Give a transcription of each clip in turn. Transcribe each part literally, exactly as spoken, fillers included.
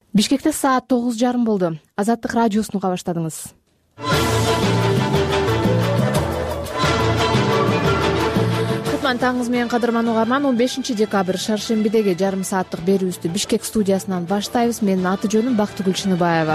Бишкекте саат тогуз жарым болду. Азаттык радиосун уга баштадыңыз. Кутман таңыңыз менен кадырман угарман. он бешинчи декабрь шаршембидеги жарым сааттык берүүбүздү Бишкек студиясынан баштайбыз. Менин аты жөнүм Бактыгүл Чыныбаева.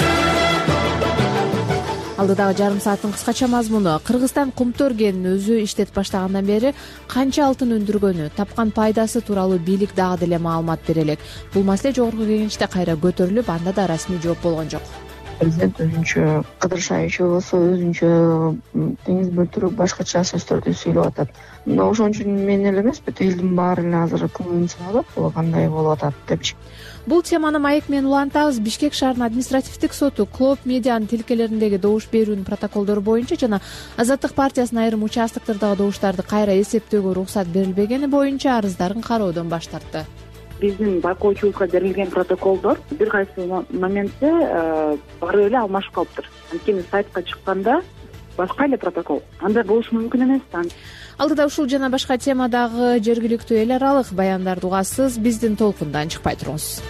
Алдыдагы жарым сааттын кыскача мазмуну: Кыргызстан кумтөр кенин өзү иштетип баштагандан бери канча алтын өндүргөнү, тапкан пайдасы тууралуу бийлик дагы деле маалымат бере элек. Бул маселе жогорку кеңеште кайра көтөрүлүп, анда да расмий жооп болгон жок. Президент өзүнчө кыдыршайчу болсо, өзүнчө теңиз бөлтүрүп башкача сөздөрдү сүйлөп атат. Мына ошон үчүн мен эле эмес, бүт элдин баары эле азыр көңүлүн салып, бул кандай болуп атат депчи. Бул теманы маек менен улантабыз. Бишкек шаарынын административдик соту Клоп медианын тилкелериндеги добуш берүүнүн протоколдору боюнча жана Азаттык партиясынын айрым участоктордогу добуштарды кайра эсептөөгө уруксат берилбегени боюнча арыздарын кароодон баш тартты. Биздин байкоочубузга берилген протоколдор бир кайсы моментте барып эле алмашып калыптыр. Анткени сайтка чыкканда башка эле протокол. Андай болушу мүмкүн эмес да. Алдыда ушул жана башка темадагы жергиликтүү эл аралык баяндарды угасыз. Биздин толкундан чыкпай туруңуз.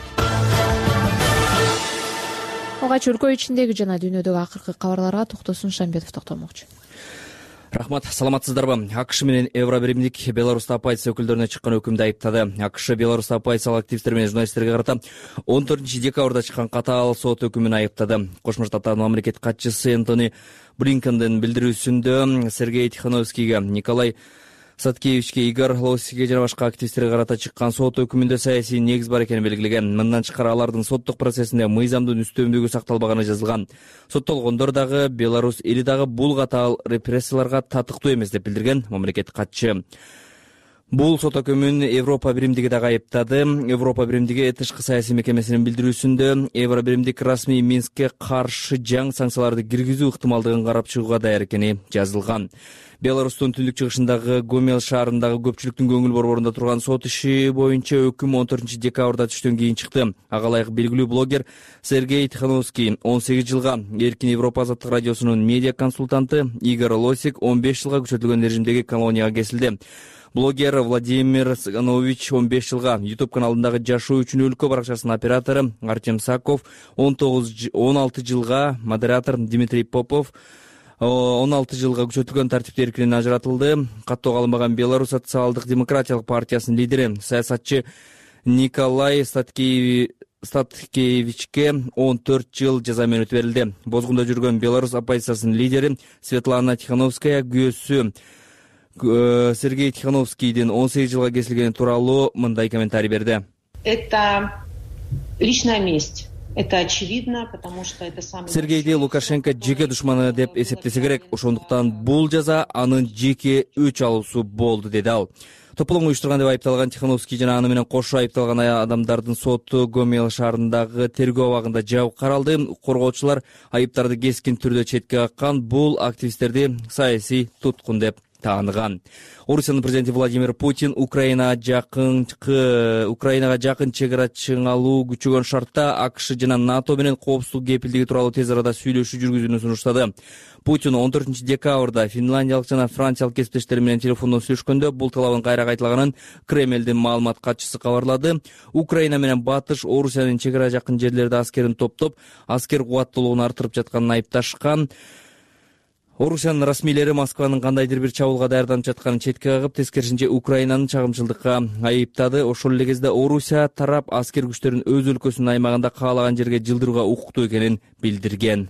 Алгач өлкө ичиндеги жана дүйнөдөгү акыркы кабарларга Токтосун Шамбетов токтолмокчу. Рахмат, саламатсыздарбы? АКШ менен Евробиримдик Беларуста оппозиция өкүлдөрүнө чыккан өкүмдү айыптады. АКШ Беларуста оппозициялык активисттер менен журналисттерге карата он төртүнчү декабрда чыккан катаал сот өкүмүн айыптады. Кошмо Штаттардын мамлекеттик катчысы Энтони Блинкендин билдирүүсүндө Сергей Тихановскийге, Николай Саткевичке, Игорь Лосикке жана башка активисттерге карата чыккан сот өкүмүндө саясий негиз бар экени белгилеген. Мындан тышкары алардын соттук процессинде мыйзамдын үстөмдүгү сакталбаганы жазылган. Соттолгондор дагы, Беларусь эли дагы бул катаал репрессияларга татыктуу эмес деп билдирген мамлекеттик катчы. Бул сот өкүмүн Европа биримдиги дагы айыптады. Европа биримдиги тышкы саясий мекемесинин билдирүүсүндө Евро биримдик расмий Минскке каршы жаңы санкцияларды киргизүү ыктымалдыгын карап чыгууга даяр экени жазылган. Беларустун түндүк чыгышындагы Гомел шаарындагы көпчүлүктүн көңүл борборунда турган сот иши боюнча өкүм он төртүнчү декабрда түштөн кийин чыкты. Ага ылайык белгилүү блогер Сергей Тихановский он сегиз жылга, Эркин Европа азаттык радиосунун медиа консультанты Игорь Лосик он беш жылга күчөтүлгөн режимдеги колонияга кесилди. Блогер Владимир Цыганович он беш жылга, YouTube каналындагы Жашоо үчүн өлкө баракчасынын оператору Артем Саков он алты жылга, модератор Дмитрий Попов он алты жылга күчөтүлгөн тартипти эркинен ажыратылды. Каттоого алынбаган Беларусь социалдык демократиялык партиясынын лидери, саясатчы Николай Статкевичке он төрт жыл жаза мөөнөтү берилди. Бозгунда жүргөн Беларусь оппозициясынын лидери Светлана Тихановская күйөөсү Сергей Тихановскийдин он сегиз жылга кесилгени тууралуу мындай комментарий берди. Это личная месть. Это очевидно, потому что это самый Сергейди Лукашенко жеке душманы деп эсептесе керек. Ошондуктан бул жаза анын жеке өч алуусу болду, деди ал. Тополоң уюштурган деп айыпталган Тихановский жана аны менен кошо айыпталган адамдардын соту Гомел шаарындагы тергөө абагында жабык каралды. Коргоочулар айыптарды кескин түрдө четке каккан, бул активисттерди саясий туткун деп тааныган. Орусиянын президенти Владимир Путин Украина жакын Украинага жакын чегара чыңалуу күчөгөн шартта АКШ жана НАТО менен коопсуздук кепилдиги тууралуу тез арада сүйлөшүү жүргүзүүнү сунуштады. Путин он төртүнчү декабрда финляндиялык жана франциялык кесиптештери менен телефондон сүйлөшкөндө бул талабын кайра кайталаганын Кремлдин маалымат катчысы кабарлады. Украина менен Батыш Орусиянын чегара жакын жерлерде аскерин топтоп, аскер кубаттуулугун арттырып жатканын айыпташкан. Орусиянын расмийлери Москванын кандайдыр бир чабуулга даярданып жатканын четке кагып, тескерисинче Украинаны чагымчылдыкка айыптады. Ошол эле кезде Орусия тарап аскер күчтөрүн өз өлкөсүнүн аймагында каалаган жерге жылдырууга укуктуу экенин билдирген.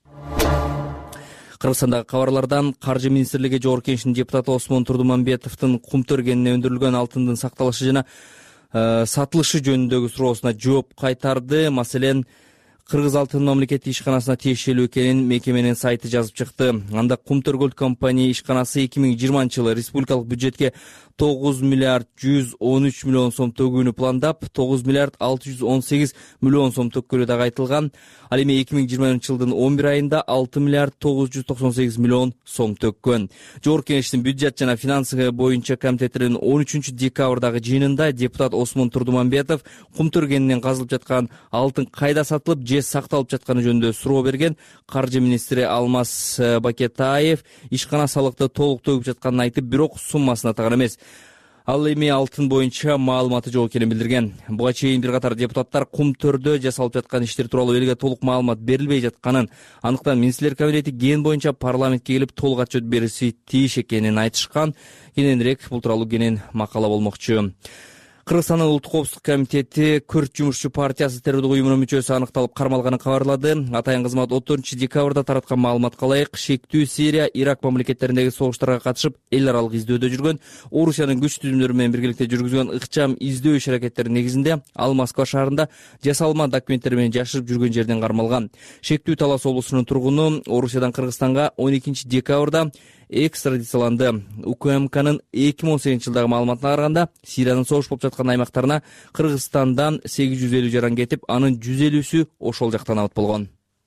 Кыргызстандагы кабарлардан Каржы министрлиги Жогорку Кеңешинин депутаты Осмон Турдумамбетовдун кумтөр кенине өндүрүлгөн алтындын сакталышы жана сатылышы жөнүндөгү суроосуна жооп кайтарды. Маселен, Кыргыз алтын мамлекеттик ишканасына тиешелүү экенин мекеменин сайты жазып чыкты. Анда Кумтөр Голд компания ишканасы эки миң жыйырманчы жылы республикалык бюджетке тогуз миллиард жүз он үч миллион сом төгүүнү пландап, тогуз миллиард алты жүз он сегиз миллион сом төккөлү дагы айтылган. Ал эми эки миң жыйырманчы жылдын он бир айында алты миллиард тогуз жүз токсон сегиз миллион сом төккөн. Жогорку Кеңештин бюджет жана финансы боюнча комитетинин он үчүнчү декабрдагы жыйынында депутат Осмон Турдумамбетов кумтөр кенинен казылып жаткан алтын кайда сатылып же сакталып жатканы жөнүндө суроо берген. Каржы министри Алмаз Бакетаев ишкана салыкты толук төгүп жатканын айтып, бирок суммасын атаган эмес. ал эми алтын боюнча маалыматы жок экенин билдирген. Буга чейин бир катар депутаттар Кумтөрдө жасалып жаткан иштер тууралуу элге толук маалымат берилбей жатканын, андыктан министрлер кабинети ген боюнча парламентке келип толук отчет бериши тийиш экенин айтышкан. Кененирээк бул тууралуу кенен макала болмокчу. Кыргызстандын улуттук коопсуздук комитети Күрт жумушчу партиясы террордук уюмунун мүчөсү аныкталып кармалганын кабарлады. Атайын кызмат он төртүнчү декабрда тараткан маалыматка ылайык, шектүү Сирия, Ирак мамлекеттериндеги согуштарга катышып эл аралык издөөдө жүргөн, Орусиянын күч түзүмдөрү менен биргеликте жүргүзгөн ыкчам издөө иш аракеттеринин негизинде ал Москва шаарында жасалма документтер менен жашырып жүргөн жерден кармалган. Шектүү Талас облусунун тургуну Орусиядан Кыргызстанга он экинчи декабрда экстрадицияланды. УКМКнын эки миң он сегизинчи жылдагы маалыматына караганда, Сириянын согуш болуп жаткан аймактарына Кыргызстандан сегиз жүз элүү жаран кетип, анын жүз элүүсү ошол жактан абыт болгон.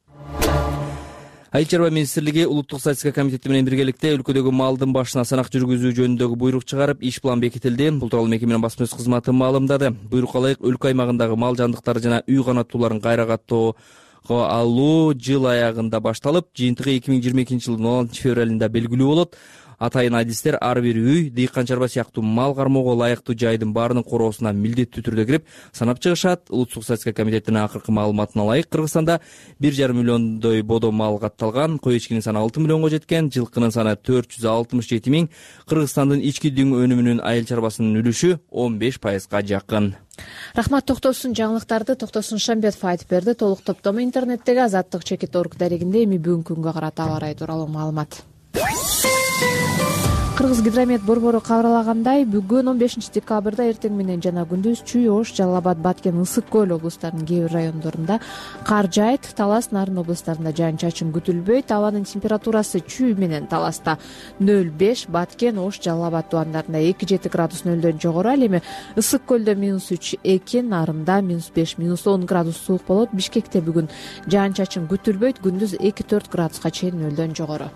Айыл чарба министрлиги улуттук статистика комитети менен биргеликте өлкөдөгү малдын башына санак жүргүзүү жөнүндөгү буйрук чыгарып, иш план бекитилди. Бул тууралуу мекеменин басма сөз кызматы маалымдады. Буйрукка ылайык өлкө аймагындагы мал жандыктары жана үй канаттууларын кайра каттоо алуу жыл аягында башталып, жыйынтыгы эки миң жыйырма экинчи жылдын он алтынчы февралында белгилүү болот. Атайын адистер ар бир үй, дыйкан чарба сыяктуу мал кармоого ылайыктуу жайдын баарынын короосуна милдеттүү түрдө кирип санап чыгышат. Улуттук статистика комитетинин акыркы маалыматына ылайык, Кыргызстанда бир жарым миллиондой бодо мал катталган, кой эчкинин саны алты миллионго жеткен, жылкынын саны төрт жүз алтымыш жети миң. Кыргызстандын ички дүң өнүмүнүн айыл чарбасынын үлүшү он беш пайызга жакын. Рахмат, токтосун жаңылыктарды Токтосун Шамбетов айтып берди. Толук топтому интернеттеги Азаттык чекит точка орг дарегинде. Эми бүгүнкү күнгө карата аба ырайы тууралуу маалымат. Кыргыз гидромет борбору кабарлагандай, бүгүн он бешинчи декабрда эртең менен жана күндүз Чүй, Ош, Жалал Абад, Баткен, Ысык көл облустарынын кээ бир райондорунда кар жаайт. Талас, Нарын облустарында жаан чачын күтүлбөйт. Абанын температурасы Чүй менен Таласта нөл беш, Баткен, Ош, Жалал Абад тубандарында эки жети градус нөлдөн жогору. Ал эми Ысык көлдө минус үч эки, Нарында минус беш, минус он градус суук болот. Бишкекте бүгүн жаан чачын күтүлбөйт. Күндүз эки төрт градуска чейин нөлдөн жогору.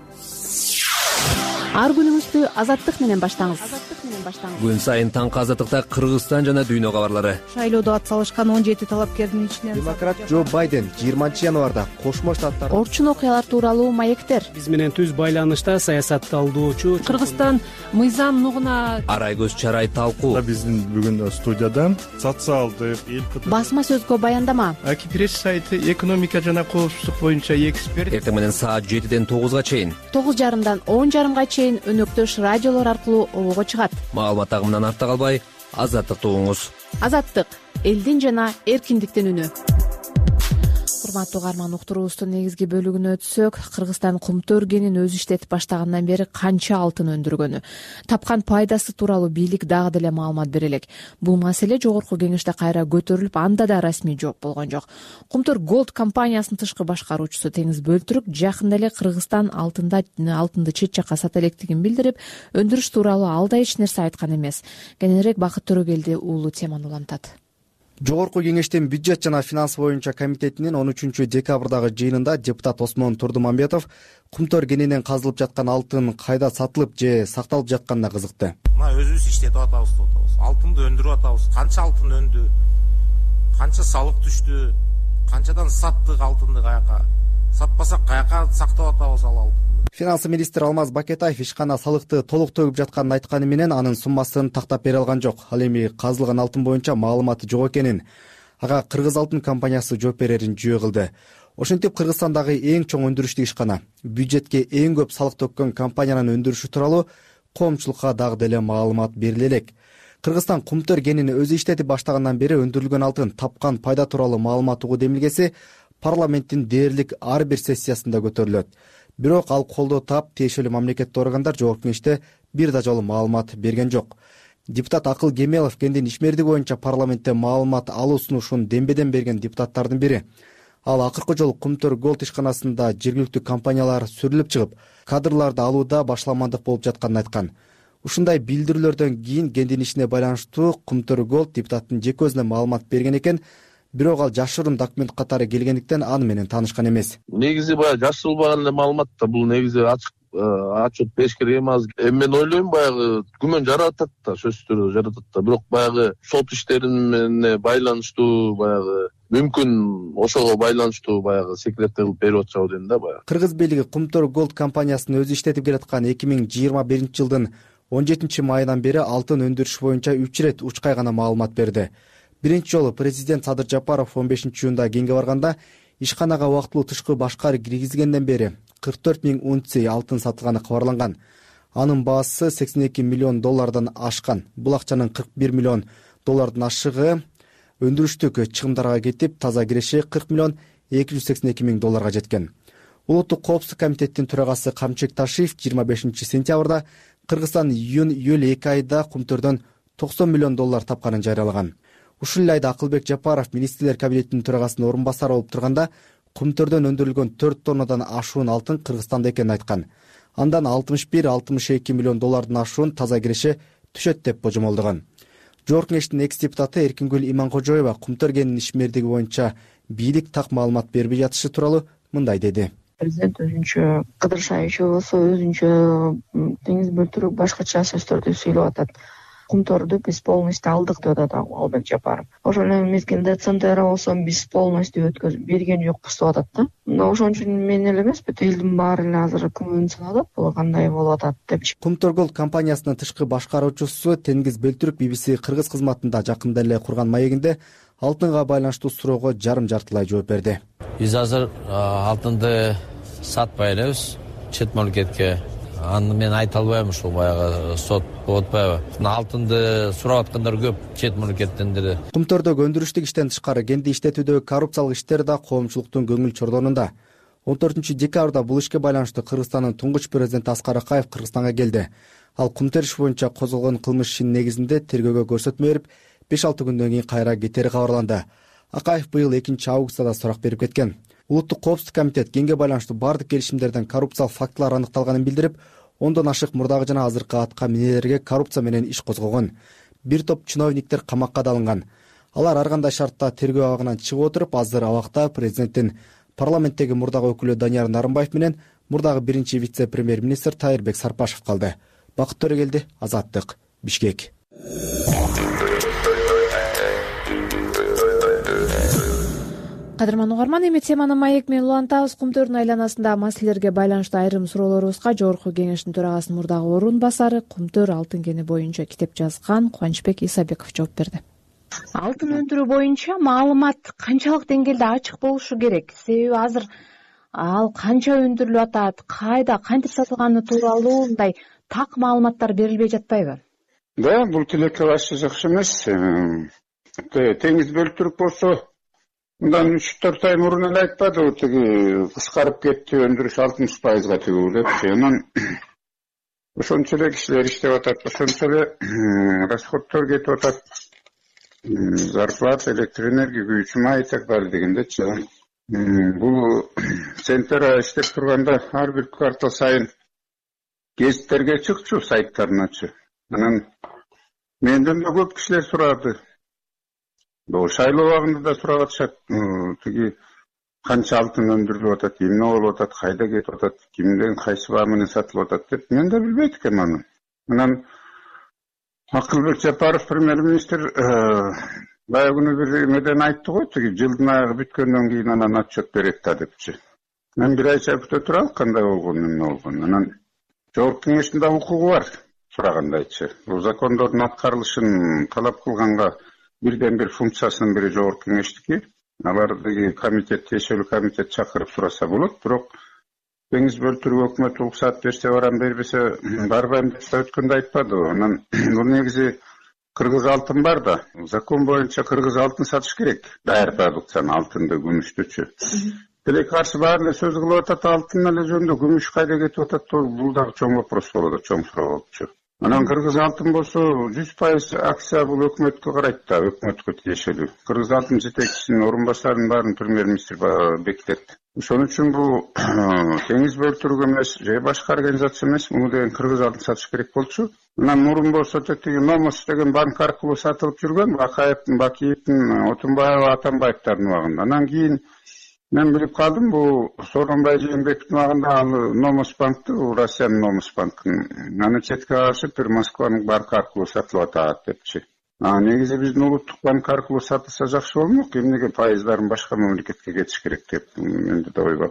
Ар күнүңүздү Азаттык менен баштаңыз. Күн сайын таңкы Азаттыкта Кыргызстан жана дүйнө кабарлары. Шайлоодо ат салышкан он жети талапкердин ичинен демократ Джо Байден жыйырманчы январда Кошмо Штаттар орчун окуялар тууралуу маектер. Биз менен түз байланышта саясатталдоочу Кыргызстан мыйзам нугуна арай көз чарай талкуу. Биздин бүгүн студияда социалдык эл басма сөзгө баяндама. Аки пресс сайты экономика жана коопсуздук боюнча эксперт. Эртең менен саат жетиден тогузга чейин, тогуз жарымдан он жарымга чейин өнөктөш радиолор аркылуу обого чыгат. Маалымат агымынан артта калбай, Азаттыкты угуңуз. Азаттык — элдин жана эркиндиктин үнү. Урматтуу угарман, уктуруубуздун негизги бөлүгүнө өтсөк, Кыргызстан Кумтөр кенин өзү иштетип баштагандан бери канча алтын өндүргөнү, тапкан пайдасы тууралуу бийлик дагы деле маалымат бере элек. Бул маселе жогорку кеңеште кайра көтөрүлүп, анда да расмий жооп болгон жок. Кумтөр Голд компаниясынын тышкы башкаруучусу Теңиз Бөлтүрүк жакында эле Кыргызстан алтында алтынды чет жакка сата электигин билдирип, өндүрүш тууралуу ал да эч нерсе айткан эмес. Кененирээк Бакыт Төрөгелди уулу теманы улантат. Жогорку кеңештин бюджет жана финанс боюнча комитетинин он үчүнчү декабрдагы жыйынында депутат Осмон Турдумамбетов Кумтөр кенинен казылып жаткан алтын кайда сатылып же сакталып жатканына кызыкты. Мына өзүбүз иштетип атабыз деп атабыз. Алтынды өндүрүп атабыз. Канча алтын өндү? Канча салык түштү? Канчадан саттык алтынды каяка? Сатпасак каяка сактап атабыз ал алтынды? Финанс министри Алмаз Бакетаев ишкана салыкты толук төгүп жатканын айтканы менен анын суммасын тактап бере алган жок. Ал эми казылган алтын боюнча маалыматы жок экенин, ага Кыргыз алтын компаниясы жооп берерин жүйө кылды. Ошентип Кыргызстандагы эң чоң өндүрүштү ишкана, бюджетке эң көп салык төккөн компаниянын өндүрүшү тууралуу коомчулукка дагы деле маалымат бериле элек. Кыргызстан Кумтөр кенин өзү иштетип баштагандан бери өндүрүлгөн алтын тапкан пайда тууралуу маалымат угуу демилгеси парламенттин дээрлик ар бир сессиясында көтөрүлөт. Бирок ал колдоо таап, тиешелүү мамлекеттик органдар жогорку кеңеште бир да жолу маалымат берген жок. Депутат Акыл Кемелов кендин ишмердиги боюнча парламентте маалымат алуу сунушун дембеден берген депутаттардын бири. Ал акыркы жолу Кумтөр Голд ишканасында жергиликтүү компаниялар сүрүлүп чыгып, кадрларды алууда башламандык болуп жатканын айткан. Ушундай билдирүүлөрдөн кийин кендин ишине байланыштуу Кумтөр Голд депутаттын жеке өзүнө маалымат берген экен. Бирок ал жашырын документ катары келгендиктен аны менен таанышкан эмес. Негизи баягы жашырылбаган эле маалымат да, бул негизи ачык отчет бериш керек эмес. Эми мен ойлойм баягы күмөн жаратат да, сөзсүз түрдө жаратат да. Бирок баягы сот иштерине байланыштуу баягы мүмкүн ошого байланыштуу баягы секреттер кылып берип атышабы дейм да баягы. Кыргыз бийлиги Кумтөр Голд компаниясын өзү иштетип келаткан эки миң жыйырма биринчи жылдын он жетинчи майынан бери алтын өндүрүш боюнча үч ирет учкай гана маалымат берди. Биринчи жолу президент Садыр Жапаров он бешинчи июнда кеңге барганда ишканага убактылуу тышкы башкар киргизгенден бери кырк төрт миң унция алтын сатылганы кабарланган. Анын баасы сексен эки миллион доллардан ашкан. Бул акчанын кырк бир миллион доллардан ашыгы өндүрүштүк чыгымдарга кетип, таза киреши кырк миллион эки жүз сексен эки миң долларга жеткен. Улуттук коопсуздук комитеттин төрагасы Камчык Ташиев жыйырма бешинчи сентябрда Кыргызстан июнь июль эки айда кумтөрдөн токсон миллион доллар тапканын жарыялаган. Ушул эле айда Акылбек Жапаров министрлер кабинетинин төрагасынын орун басары болуп турганда кумтөрдөн өндүрүлгөн төрт тоннадан ашуун алтын Кыргызстанда экенин айткан. Андан алтымыш бир алтымыш эки миллион доллардан ашуун таза киреши түшөт деп божомолдогон. Жогорку Кеңештин экс депутаты Эркингүл Иманкожоева кумтөр кенинин ишмердиги боюнча бийлик так маалымат бербей жатышы тууралуу мындай деди. Президент өзүнчө кыдыршайчу болсо өзүнчө теңиз бөлтүрүп башкача сөздөрдү сүйлөп атат. Кумторду биз полностью алдык деп атат Албек Жапаров. Ошол эле мезгилде Центра болсо биз полностью өткөзүп берген жокпуз деп атат да. Мына ошон үчүн мен эле эмес, бүт элдин баары эле азыр күмөн салып атат, бул кандай болуп атат депчи. Кумторгол компаниясынын тышкы башкаруучусу Тенгиз Бөлтүрүк би би си Кыргыз кызматында жакында эле курган маегинде алтынга байланыштуу суроого жарым жартылай жооп берди. Биз азыр алтынды сатпай элебиз чет мамлекетке. Аны мен айта албайм, ушул баягы сот болуп атпайбы. Алтынды сурап аткандар көп чет мамлекеттен деле. Кумтордогу өндүрүштүк иштен тышкары кенди иштетүүдөгү коррупциялык иштер да коомчулуктун көңүл чордонунда. он төртүнчү декабрда бул ишке байланыштуу Кыргызстандын туңгуч президенти Аскар Акаев Кыргызстанга келди. Ал кумтөр иш боюнча козголгон кылмыш ишинин негизинде тергөөгө көрсөтмө берип, беш алты күндөн кийин кайра кетери кабарланды. Акаев быйыл экинчи августта да сурак берип кеткен. Улуттук коопсуздук комитет кеңге байланыштуу бардык келишимдерден коррупциялык фактылар аныкталганын билдирип, ондон ашык мурдагы жана азыркы атка минелерге коррупция менен иш козгогон. Бир топ чиновниктер камакка да алынган. Алар ар кандай шартта тергөө абагынан чыгып отуруп, азыр абакта президенттин парламенттеги мурдагы өкүлү Данияр Нарымбаев менен мурдагы биринчи вице-премьер-министр Тайырбек Сарпашев калды. Бакыт Төрөгелди, Азаттык, Бишкек. Кадырман угарман, эми теманы маек менен улантабыз. Кумтөрдүн айланасындагы маселелерге байланыштуу айрым суроолорубузга Жогорку Кеңештин төрагасынын мурдагы орун басары, Кумтөр алтын кени боюнча китеп жазган Кубанычбек Исабеков жооп берди. Алтын өндүрүү боюнча маалымат канчалык деңгээлде ачык болушу керек? Себеби азыр ал канча өндүрүлүп атат, кайда, кантип сатылганы тууралуу мындай так маалыматтар берилбей жатпайбы? Да, бул тилекке башы жакшы эмес. Теңиз Бөлтүрүк болсо мындан үч төрт ай мурун эле айтпадыбы, тиги кыскарып кетти, өндүрүш алтымыш пайызга тигүү депчи. Анан ошончо эле кишилер иштеп атат, ошончо эле расходдор кетип атат. Зарплата, электр энергия, күйүүчү май и так далее дегендечи. Бул Центра иштеп турганда ар бир квартал сайын гезиттерге чыкчу, сайттарыначы. Анан менден да көп кишилер сурады. Бул шайлоо убагында да сурап атышат. Тиги канча алтын өндүрүлүп атат, эмне болуп атат, кайда кетип атат, кимден кайсы баа менен сатылып атат деп мен да билбейт экенмин аны. Анан Акылбек Жапаров премьер-министр баягы күнү бир эмеден айтты го, тиги жылдын аягы бүткөндөн кийин анан отчет берет да депчи. Мен бир айча күтө турам, кандай болгон, эмне болгон. Анан Жогорку Кеңештин да укугу бар сурагандайчы. Бул закондордун аткарылышын талап кылганга бирден бир функциясынын бири Жогорку Кеңештики. Аларды комитет, тиешелүү комитет чакырып сураса болот, бирок Теңиз Бөлтүрүк өкмөт уруксат берсе барам, бербесе барбайм деп өткөндө айтпады. Анан бул негизи кыргыз алтын бар да, закон боюнча кыргыз алтын сатыш керек. Даяр продукцияны, алтынды, күмүштүчү. Деле каршы баары эле сөз кылып атат, алтын эле жөнүндө күмүш кайда кетип атат, бул дагы чоң вопрос болот, чоң суроо болчу. Анан кыргыз алтын болсо жүз пайыз акция бул өкмөткө карайт да, өкмөткө тиешелүү. Кыргыз алтын жетекчисинин орун басарынын баарын премьер-министр бекитет. Ошон үчүн бул Теңиз Бөлтүрүк эмес, же башка организация эмес, муну деген кыргыз алтын сатыш керек болчу. Анан мурун болсо тетиги Номос деген банк аркылуу сатылып жүргөн, Акаевдин, Бакиевдин, Отунбаева, Атамбаевдин убагында. Анан кийин мен билип калдым, бул Сооронбай Жээнбековдун убагында ал Номос банкты, Россиянын Номос банкын, аны четке кагышып бир Москванын банкы аркылуу сатылып атат депчи. А негизи биздин улуттук банк аркылуу сатылса жакшы болмок, эмнеге пайыздарын башка мамлекетке кетиш керек деп менде да ой бар да.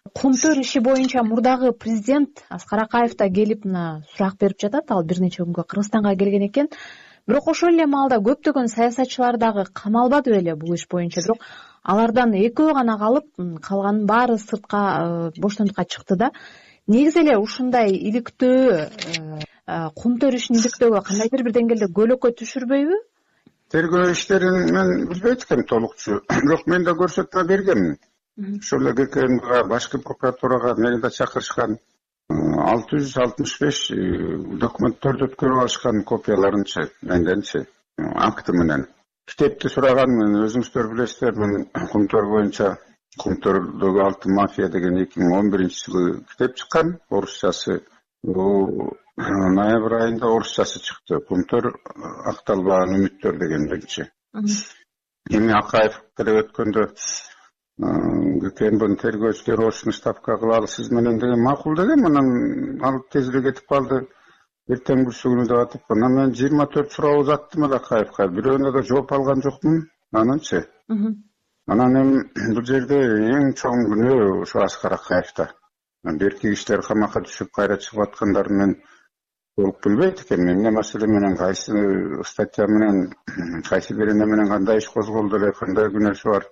кумтөр иши боюнча мурдагы президент Аскар Акаев да келип мына сурак берип жатат. Ал бир нече күнгө Кыргызстанга келген экен. Бирок ошол эле маалда көптөгөн саясатчылар дагы камалбады беле бул иш боюнча. Бирок алардан экөө гана калып, калганын баары сыртка боштондукка чыкты да. Негизи эле ушундай иликтөө кумтөр ишин иликтөөгө кандайдыр бир деңгээлде көөлөккө түшүрбөйбү? Тергөө иштерин мен билбейт экенмин толукчу. Бирок мен да көрсөтмө бергенмин. Ошол эле ГКМга, башкы прокуратурага мени да чакырышкан. алты жүз алтымыш беш документтерди өткөрүп алышкан копияларынчы, менденчи, акты менен. Китепти сураганмын, өзүңүздөр билесиздер, мен кумтөр боюнча Кумтөрдөгү алтын мафия деген эки миң он биринчи жылы китеп чыккан, орусчасы. Бул ноябрь айында орусчасы чыкты. Кумтөр акталбаган үмүттөр деген биринчи. Эми Акаев деле өткөндө ГКМдин тергөөчүлөрү ошону ставка кылалы сиз менен деген макул деген, анан ал тезирээк кетип калды. Эртең бүрсү күнү деп атып, анан мен жыйырма төрт суроо узаттым эле Акаевка. Бирөөнө да жооп алган жокмун. Ананчы. Анан эми бул жерде эң чоң күнөө ошо Аскар Акаевда. Берки кишилер камакка түшүп кайра чыгып аткандарын мен толук билбейт экенмин. Эмне маселе менен, кайсы статья менен, кайсы берене менен кандай иш козголду эле, кандай күнөөсү бар.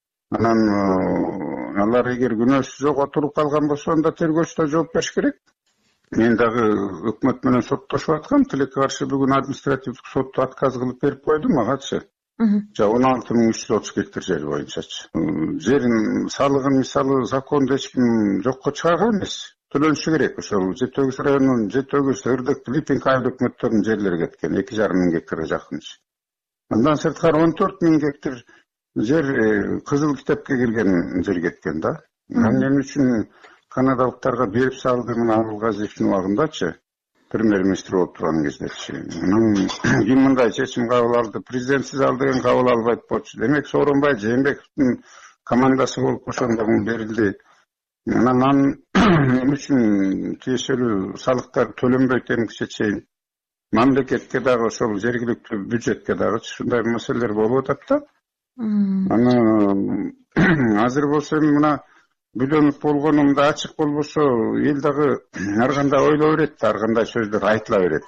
Анан алар эгер күнөөсү жок отуруп калган болсо, анда тергөөчү да жооп бериш керек. Мен дагы өкмөт менен соттошуп аткам, тилекке каршы бүгүн административдик сотту отказ кылып берип койду магачы. Жа он алты миң үч жүз отуз гектар жер боюнчачы. Жерин салыгын мисалы законду эч ким жокко чыгарган эмес. Төлөнүшү керек. Ошол Жети Өгүз районунун Жети Өгүз, Ырдык, Липинг айыл өкмөттөрүнүн жерлери кеткен, эки жарым миң гектарга жакын. Андан сырткары он төрт миң гектар жер кызыл китепке кирген жер кеткен да. Анан эмне үчүн канадалыктарга берип салды мына Абылгазиевдин убагындачы, премьер-министр болуп турган кездечи. Анан ким мындай чечим кабыл алды? Президентсиз ал деген кабыл албайт болчу. Демек Сооронбай Жээнбековдун командасы болуп ошондо берилди. Анан эмне үчүн тиешелүү салыктар төлөнбөйт эмгиче чейин? Мамлекетке дагы ошол жергиликтүү бюджетке дагы ушундай маселелер болуп атат да. Анан азыр болсо мына бүлөнүп болгонумда ачык болбосо, эл дагы ар кандай ойлой берет, ар кандай сөздөр айтыла берет.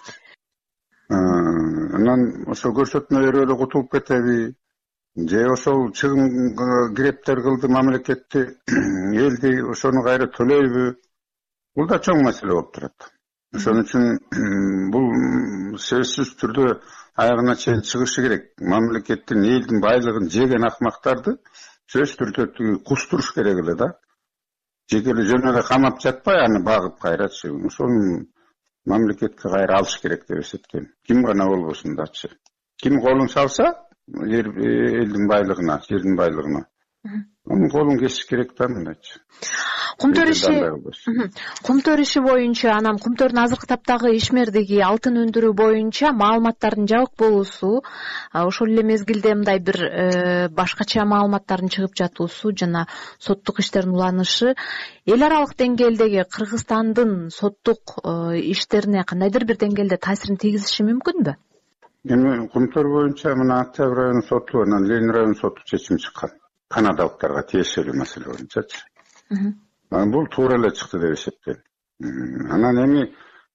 Анан ошо көрсөтмө берип эле кутулуп кетеби? Же ошол чыгым грептер кылды мамлекетти, элди ошону кайра төлөйбү? Бул да чоң маселе болуп турат. Ошон үчүн бул сөзсүз түрдө аягына чейин чыгышы керек. Мамлекеттин, элдин байлыгын жеген акмактарды сөз түрдө кустуруш керек эле да. Жекеле жөн эле камап жатпай, аны багып кайрачы. Ошону мамлекетке кайра алыш керек деп эсептейм. Ким гана болбосун дачы. Ким колун салса, элдин байлыгына, жердин байлыгына, анын колун кесиш керек да мындайчы. Кумтөр иши Кумтөр иши боюнча, анан Кумтөрдүн азыркы таптагы ишмердиги, алтын өндүрүү боюнча маалыматтардын жабык болуусу, ошол эле мезгилде мындай бир башкача маалыматтардын чыгып жатуусу жана соттук иштердин уланышы эл аралык деңгээлдеги Кыргызстандын соттук иштерине кандайдыр бир деңгээлде таасирин тийгизиши мүмкүнбү? Эми Кумтөр боюнча мына Октябрь районунун соту, анан Ленин районунун соту чечим чыккан. Канадалыктарга тиешелүү маселе боюнчачы. Бул туура эле чыкты деп эсептейм. Анан эми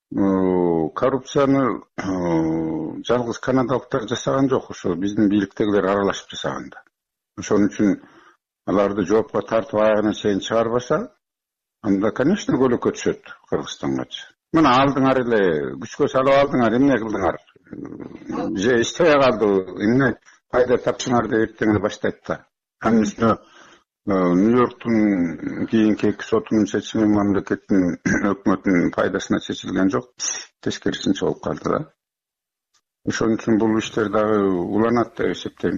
коррупцияны жалгыз канадалыктар жасаган жок, ошо биздин бийликтегилер аралашып жасаган да. Ошон үчүн аларды жоопко тартып аягына чейин чыгарбаса, анда конечно көөлөккө түшөт Кыргызстангачы. Мына алдыңар эле күчкө салып алдыңар, эмне кылдыңар? Же иштебей калды, эмне пайда таптыңар деп эртең эле баштайт да. Анын үстүнө Нью-Йорктун кийинки эки сотунун чечими мамлекеттин өкмөтүнүн пайдасына чечилген жок, тескерисинче болуп калды да. Ошон үчүн бул иштер дагы уланат деп эсептейм.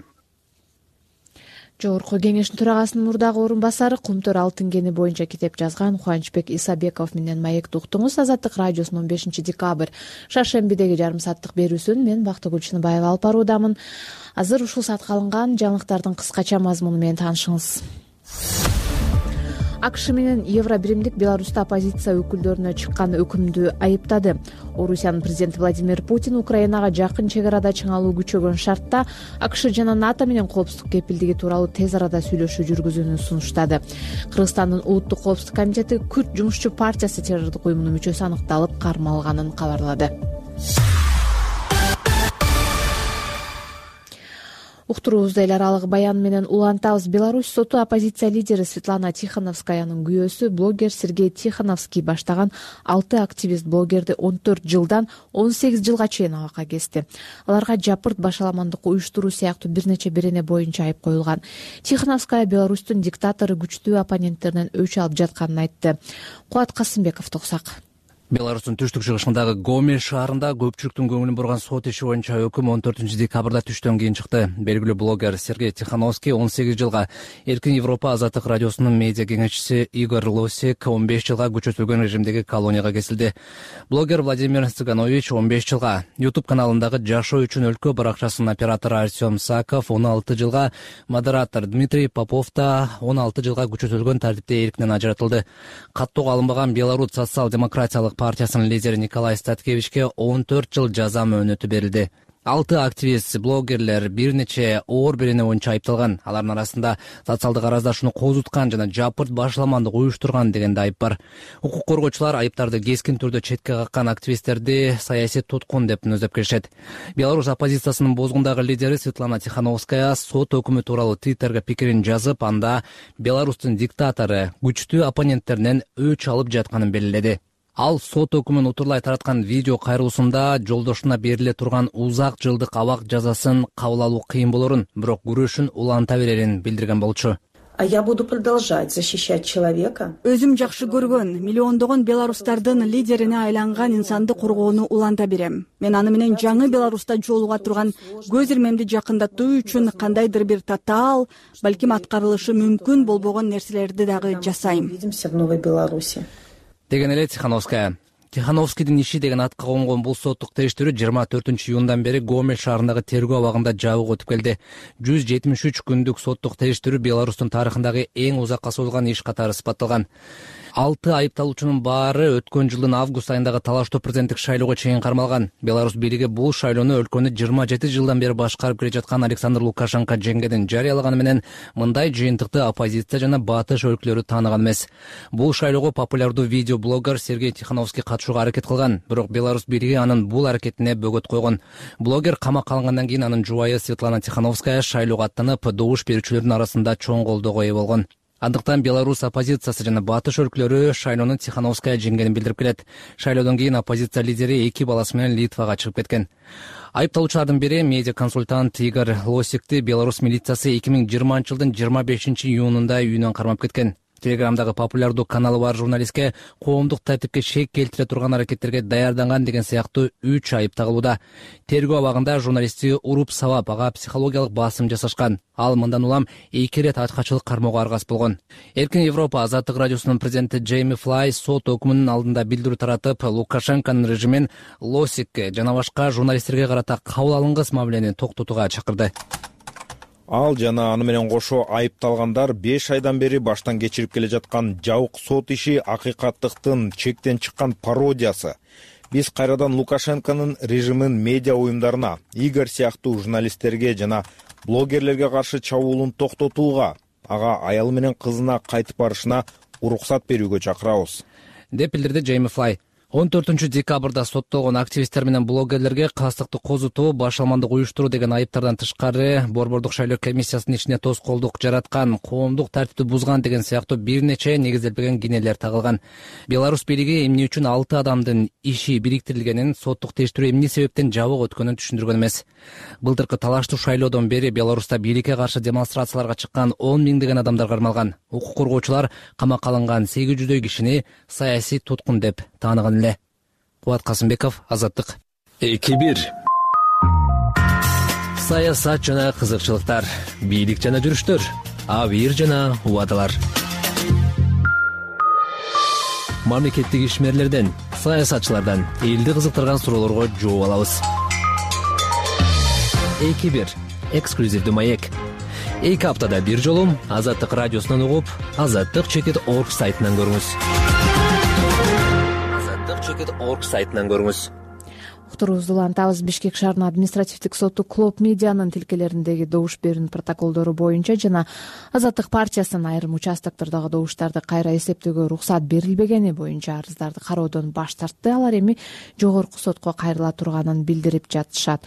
Жогорку кеңештин төрагасынын мурдагы орун басары Кумтөр алтын кени боюнча китеп жазган Кубанычбек Исабеков менен маекти уктуңуз. Азаттык радиосунун он бешинчи декабрь шаршембидеги жарым сааттык берүүсүн мен Бактыгүл Чыныбаева алып баруудамын. Азыр ушул саатка алынган жаңылыктардын кыскача мазмуну менен таанышыңыз. акш менен Евробиримдик Беларусьта оппозиция өкүлдөрүнө чыккан өкүмдү айыптады. Орусиянын президенти Владимир Путин Украинага жакын чек арада чыңалуу күчөгөн шартта акш жана НАТО менен коопсуздук кепилдиги тууралуу тез арада сүйлөшүү жүргүзүүнү сунуштады. Кыргызстандын улуттук коопсуздук комитети Күрд жумушчу партиясы террордук уюмунун мүчөсү аныкталып кармалганын кабарлады. Уктуруубузду эл аралык баян менен улантабыз. Беларусь соту оппозиция лидери Светлана Тихановскаянын күйөөсү блогер Сергей Тихановский баштаган алты активист блогерди он төрт жылдан он сегиз жылга чейин абакка кести. Аларга жапырт башаламандык уюштуруу сыяктуу бир нече берене боюнча айып коюлган. Тихановская Беларустун диктатору күчтүү оппоненттеринен өч алып жатканын айтты. Кубат Касымбеков токсак. Беларустун түштүк чыгышындагы Гомель шаарында көпчүлүктүн көңүлүн бурган сот иши боюнча өкүм он төртүнчү декабрда түштөн кийин чыкты. Белгилүү блогер Сергей Тихановский он сегиз жылга, Эркин Европа Азаттык радиосунун медиа кеңешчиси Игорь Лосик он беш жылга күчөтүлгөн режимдеги колонияга кесилди. Блогер Владимир Цыганович он беш жылга, YouTube каналындагы Жашоо үчүн өлкө баракчасынын оператору Артем Саков он алты жылга, модератор Дмитрий Попов да он алты жылга күчөтүлгөн тартипте эркинен ажыратылды. Каттоого алынбаган Беларусь социал-демократиялык партиясынын лидери Николай Статкевичке он төрт жыл жаза мөөнөтү берилди. Алты активист, блогерлер бир нече оор берене боюнча айыпталган. Алардын арасында социалдык араздашууну козуткан жана жапырт башаламандык уюштурган деген да айып бар. Укук коргоочулар айыптарды кескин түрдө четке каккан активисттерди саясий туткун деп мүнөздөп келишет. Беларусь оппозициясынын бозгундагы лидери Светлана Тихановская сот өкүмү тууралуу Твиттерге пикирин жазып, анда Беларустун диктатору күчтүү оппоненттеринен өч алып жатканын белгиледи. Ал сот өкүмүн утурлай тараткан видео кайрылуусунда жолдошуна бериле турган узак жылдык абак жазасын кабыл алуу кыйын болорун, бирок күрөшүн уланта берерин билдирген болчу. А я буду продолжать защищать человека. Өзүм жакшы көргөн, миллиондогон беларустардын лидерине айланган инсанды коргоону уланта берем. Мен аны менен жаңы Беларуста жолуга турган көз ирмемди жакындатуу үчүн кандайдыр бир татаал, балким аткарылышы мүмкүн болбогон нерселерди дагы жасайм. Увидимся в Новой Беларуси. Деген эле Тихановская. Тихановскийдин иши деген атка конгон бул соттук териштирүү жыйырма төртүнчү июндан бери Гомель шаарындагы тергөө абагында жабык өтүп келди. жүз жетимиш үч күндүк соттук териштирүү Беларустун тарыхындагы эң узакка созулган иш катары сыпатталган. Алты айыпталуучунун баары өткөн жылдын август айындагы талаштуу президенттик шайлоого чейин кармалган. Беларусь бийлиги бул шайлоону өлкөнү жыйырма жети жылдан бери башкарып келе жаткан Александр Лукашенко жеңгенин жарыялаганы менен мындай жыйынтыкты оппозиция жана батыш өлкөлөрү тааныган эмес. Бул шайлоого популярдуу видеоблогер Сергей Тихановский катышууга аракет кылган, бирок Беларусь бийлиги анын бул аракетине бөгөт койгон. Блогер камакка алынгандан кийин анын жубайы Светлана Тихановская шайлоого аттанып, добуш берүүчүлөрдүн арасында чоң колдоого ээ болгон. Андыктан Беларусь оппозициясы жана батыш өлкөлөрү шайлоону Тихановская жеңгенин билдирип келет. Шайлоодон кийин оппозиция лидери эки баласы менен Литвага чыгып кеткен. Айыпталуучулардын бири медиа консультант Игорь Лосикти Беларусь милициясы эки миң жыйырманчы жылдын жыйырма бешинчи июнунда үйүнөн кармап кеткен. Телеграмдагы популярдуу каналы бар журналистке коомдук тартипке шек келтире турган аракеттерге даярданган деген сыяктуу үч айып тагылууда. Тергөө абагында журналистти уруп сабап, ага психологиялык басым жасашкан. Ал мындан улам эки ирет ачкачылык кармоого аргас болгон. Эркин Европа Азаттык радиосунун президенти Джейми Флай сот өкүмүнүн алдында билдирүү таратып, Лукашенконун режимин Лосикке жана башка журналисттерге карата кабыл алынгыс мамилени токтотууга чакырды. Ал жана аны менен кошо айыпталгандар беш айдан бери баштан кечирип келе жаткан жабык сот иши акыйкаттыктын чектен чыккан пародиясы. Биз кайрадан Лукашенконун режимин медиа уюмдарына, Игорь сыяктуу журналисттерге жана блогерлерге каршы чабуулун токтотууга, ага аялы менен кызына кайтып барышына уруксат берүүгө чакырабыз, деп билдирди Джейми Флай. он төртүнчү декабрда соттолгон активисттер менен блогерлерге кастыкты козутуу, башаламандык уюштуруу деген айыптардан тышкары Борбордук шайлоо комиссиясынын ишине тоскоолдук жараткан, коомдук тартипти бузган деген сыяктуу бир нече негизделбеген кинелер тагылган. Беларусь бийлиги эмне үчүн алты адамдын иши бириктирилгенин, соттук териштирүү эмне себептен жабык өткөнүн түшүндүргөн эмес. Былтыркы талаштуу шайлоодон бери Беларусьта бийликке каршы демонстрацияларга чыккан он миңдеген адамдар кармалган. Укук коргоочулар камакка алынган сегиз жүздөй кишини саясий туткун деп тааныган эле. Кубат Касымбеков, Азаттык. эки бир. Саясат жана кызыкчылыктар, бийлик жана жүрүштөр, абийир жана убадалар. Мамлекеттик ишмерлерден, саясатчылардан элди кызыктырган суроолорго жооп алабыз. эки бир. Эксклюзивдүү маек. эки аптада бир жолу Азаттык радиосунан угуп, азаттык чекит орг сайтынан көрүңүз. азаттык чекит орг сайтынан көрүңүз. Уктуруубузду улантабыз. Бишкек шаарынын административдик соту Клоп медианын тилкелериндеги добуш берүүнүн протоколдору боюнча жана Азаттык партиясынын айрым участоктордогу добуштарды кайра эсептөөгө уруксат берилбегени боюнча арыздарды кароодон баш тартты. Алар эми жогорку сотко кайрыла турганын билдирип жатышат.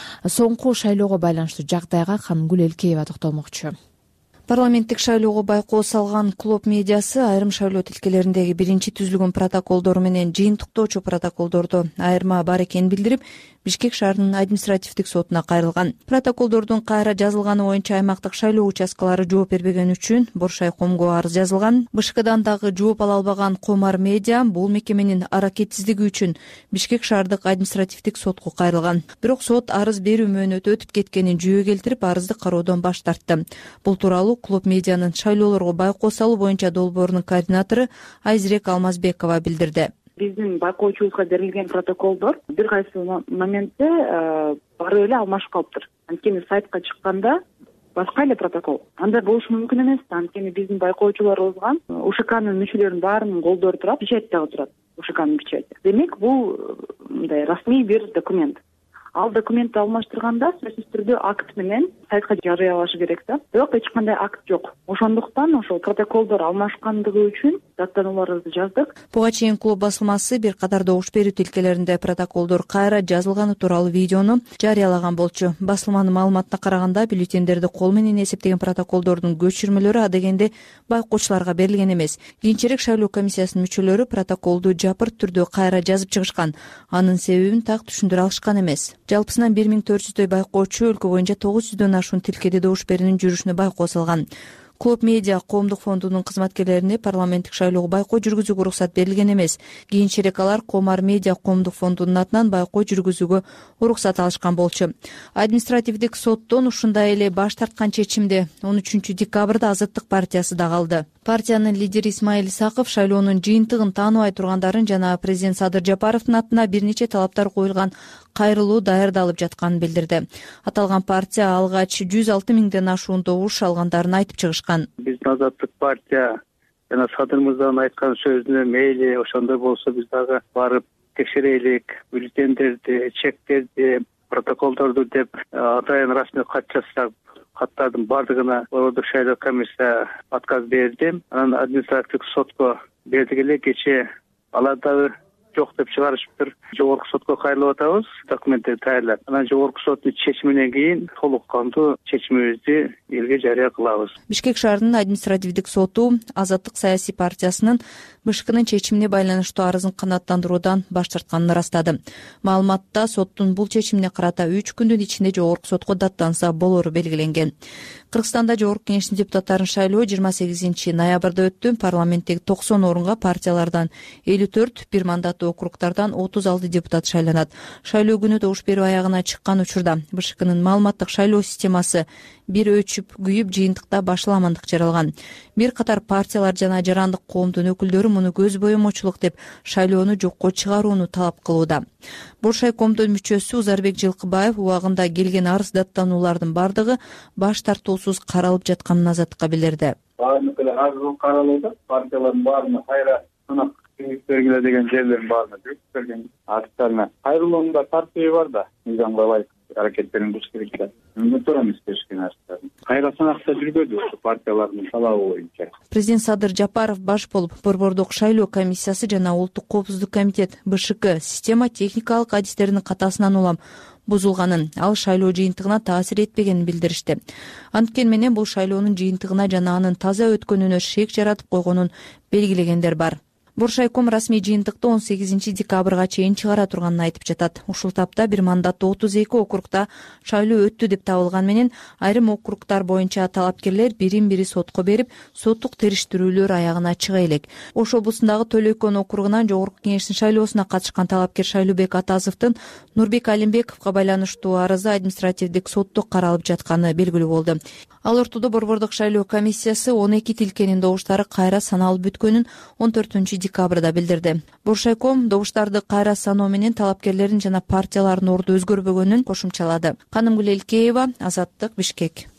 Соңку шайлоого байланыштуу жагдайга Канымгүл Элкеева токтолмокчу. Парламенттик шайлоого байкоо салган Клоп медиасы айрым шайлоо тилкелериндеги биринчи түзүлгөн протоколдору менен жыйынтыктоочу протоколдордо айырма бар экенин билдирип, Бишкек шаарынын административдик сотуна кайрылган. Протоколдордун кайра жазылганы боюнча аймактык шайлоо участкалары жооп бербеген үчүн Боршай комго арыз жазылган. БШКдан дагы жооп ала албаган Комар медиа бул мекеменин аракетсиздиги үчүн Бишкек шаардык административдик сотко кайрылган. Бирок сот арыз берүү мөөнөтү өтүп кеткенин жүйө келтирип, арызды кароодон баш тартты. Бул тууралуу Клоп медианын шайлоолорго байкоо салуу боюнча долбоорунун координатору Айзирек Алмазбекова билдирди. Биздин байкоочубузга берилген протоколдор бир кайсы моментте барып эле алмашып калыптыр. Анткени сайтка чыкканда башка эле протокол. Андай болушу мүмкүн эмес да. Анткени биздин байкоочуларыбызга УШКнын мүчөлөрүнүн баарынын колдору турат, печать дагы турат. УШКнын печати. Демек, бул мындай расмий бир документ. Ал документти алмаштырганда сөзсүз түрдө акт менен сайтка жарыялашы керек да. Бирок эч кандай акт жок. Ошондуктан ошол протоколдор алмашкандыгы үчүн даттанууларыбызды жаздык. Буга чейин Клоп басылмасы бир катар добуш берүү тилкелеринде протоколдор кайра жазылганы тууралуу видеону жарыялаган болчу. Басылманын маалыматына караганда, бюллетендерди кол менен эсептеген протоколдордун көчүрмөлөрү адегенде байкоочуларга берилген эмес. Кийинчерээк шайлоо комиссиясынын мүчөлөрү протоколду жапырт түрдө кайра жазып чыгышкан. Анын себебин так түшүндүрө алышкан эмес. Жалпысынан бир миң төрт жүздөй байкоочу өлкө боюнча тогуз жүздөн ашуун тилкеде добуш берүүнүн жүрүшүнө байкоо салган. Клоп медиа коомдук фондунун кызматкерлерине парламенттик шайлоого байкоо жүргүзүүгө уруксат берилген эмес. Кийинчерээк алар Комар медиа коомдук фондунун атынан байкоо жүргүзүүгө уруксат алышкан болчу. Административдик соттон ушундай эле баш тарткан чечимди он үчүнчү декабрда Азаттык партиясы дагы алды. Партиянын лидери Исмаил Исаков шайлоонун жыйынтыгын тааныбай тургандарын жана президент Садыр Жапаровдун атына бир нече талаптар коюлган кайрылуу даярдалып жатканын билдирди. Аталган партия алгач жүз алты миңден ашуун добуш алгандарын айтып чыгышкан. Биздин Азаттык партия жана Садыр мырзанын айткан сөзүнө мейли ошондой болсо биз дагы барып текшерелик, бюллетендерди, чектерди, протоколдорду деп атайын расмий кат жазсак, каттардын бардыгына Борбордук шайлоо комиссия отказ берди. Анан административдик сотко бердик эле, кечээ алар дагы жок деп чыгарышыптыр. Жогорку сотко кайрылып атабыз, документтерди даярдап. Анан жогорку соттун чечиминен кийин толук кандуу чечимибизди элге жарыя кылабыз. Бишкек шаарынын административдик соту Азаттык саясий партиясынын БШКнын чечимине байланыштуу арызын канааттандыруудан баш тартканын ырастады. Маалыматта соттун бул чечимине карата үч күндүн ичинде жогорку сотко даттанса болору белгиленген. Кыргызстанда жогорку кеңештин депутаттарын шайлоо жыйырма сегизинчи ноябрда өттү. Парламенттеги токсон орунга партиялардан элүү төрт, бир мандаттуу округдардан отуз алты депутат шайланат. Шайлоо күнү добуш берүү аягына чыккан учурда БШКнын маалыматтык шайлоо системасы бир өчүп, күйүп, жыйынтыкта башаламандык жаралган. Бир катар партиялар жана жарандык коомдун өкүлдөрү муну көз боемочулук деп шайлоону жокко чыгарууну талап кылууда. Боршай комдун мүчөсү Узарбек Жылкыбаев убагында келген арыз даттануулардын бардыгы баш тартуусуз каралып жатканын Азаттыкка билдирди. Баардык эле арыз каралууда, партиялардын баарына кайра сынак бергиле деген жерлердин баарына жүрүп берген арызддарына кайрылуунун да тартиби бар да, мыйзамга ылайык аракеттерин буз керек да. Үмүттөр эмес беришкен арыздарын. Кайра сынакта жүргөдү ошо партиялардын талабы боюнча. Президент Садыр Жапаров баш болуп, Борбордук шайлоо комиссиясы жана Улуттук коопсуздук комитет БШК система техникалык адистеринин катасынан улам бузулганын, ал шайлоо жыйынтыгына таасир этпегенин билдиришти. Анткени менен бул шайлоонун жыйынтыгына жана анын таза өткөнүнө шек жаратып койгонун белгилегендер бар. Боршайком расмий жыйынтыкты он сегизинчи декабрга чейин чыгара турганын айтып жатат. Ушул тапта бир мандаттуу отуз эки округда шайлоо өттү деп табылган менен айрым округдар боюнча талапкерлер бирин бири сотко берип, соттук териштирүүлөр аягына чыга элек. Ош облусундагы Төлөйкөн округунан жогорку кеңештин шайлоосуна катышкан талапкер Шайлообек Атазовдун Нурбек Алимбековго байланыштуу арызы административдик сотто каралып жатканы белгилүү болду. Ал ортодо Борбордук шайлоо комиссиясы он эки тилкенин добуштары кайра саналып бүткөнүн он төртүнчү декабрда билдирди. Боршайком добуштарды кайра саноо менен талапкерлердин жана партиялардын орду өзгөрбөгөнүн кошумчалады. Канымгүл Элкеева, Азаттык, Бишкек.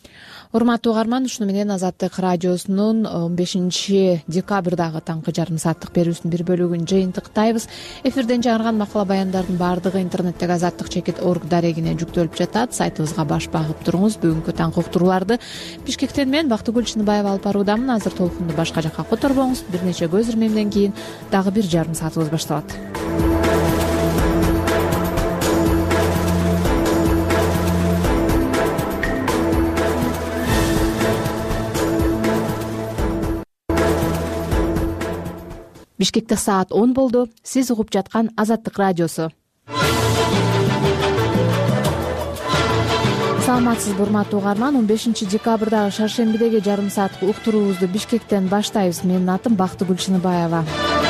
урматтуу угарман, ушуну менен Азаттык радиосунун он бешинчи декабрдагы таңкы жарым сааттык берүүсүнүн бир бөлүгүн жыйынтыктайбыз. Эфирден жаңырган макала баяндардын баардыгы интернеттеги азаттык чекит орг дарегине жүктөлүп жатат. Сайтыбызга баш багып туруңуз. Бүгүнкү таңкы уктурууларды Бишкектен мен Бактыгүл Чыныбаева алып баруудамын. Азыр толкунду башка жакка которбоңуз. Бир нече көз ирмемден кийин дагы бир жарым саатыбыз башталат. Бишкекте саат он болду. Сиз угуп жаткан Азаттык радиосу. Саламатсызбы урматтуу угарман, он бешинчи декабрдагы шаршембидеги жарым сааттык уктуруубузду Бишкектен баштайбыз. Менин атым Бактыгүл Чыныбаева.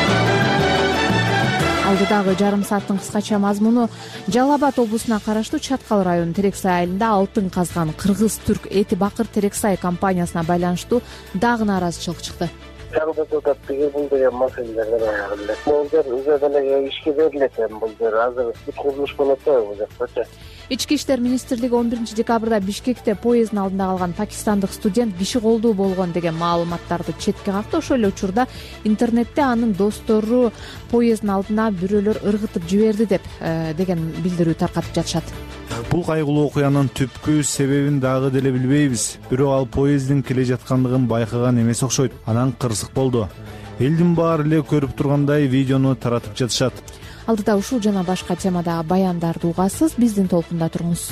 Алдыдагы жарым сааттын кыскача мазмуну: Жалал Абад облусуна караштуу Чаткал районунун Терексай айылында алтын казган кыргыз-түрк эти бакыр Терексай компаниясына байланыштуу дагы нааразычылык чыкты. Жаңдатып атпыгы бул деген маселелерден аягында. Бул жер өзү деле ишке берилет эми бул жер азыр бүт курулуш болот да бул жакта. Ички иштер министрлиги он биринчи декабрда Бишкекте поезддин алдында калган пакистандык студент киши колдуу болгон деген маалыматтарды четке какты. Ошол эле учурда интернетте анын достору поезддин алдына бирөөлөр ыргытып жиберди деп деген билдирүү таркатып жатышат. Бул кайгылуу окуянын түпкү себебин дагы деле билбейбиз. Бирок ал поезддин келе жаткандыгын байкаган эмес окшойт. Анан кырсык болду. Элдин баары эле көрүп тургандай видеону таратып жатышат. Алдыда ушул жана башка темадагы баяндарды угасыз. Биздин толкунда туруңуз.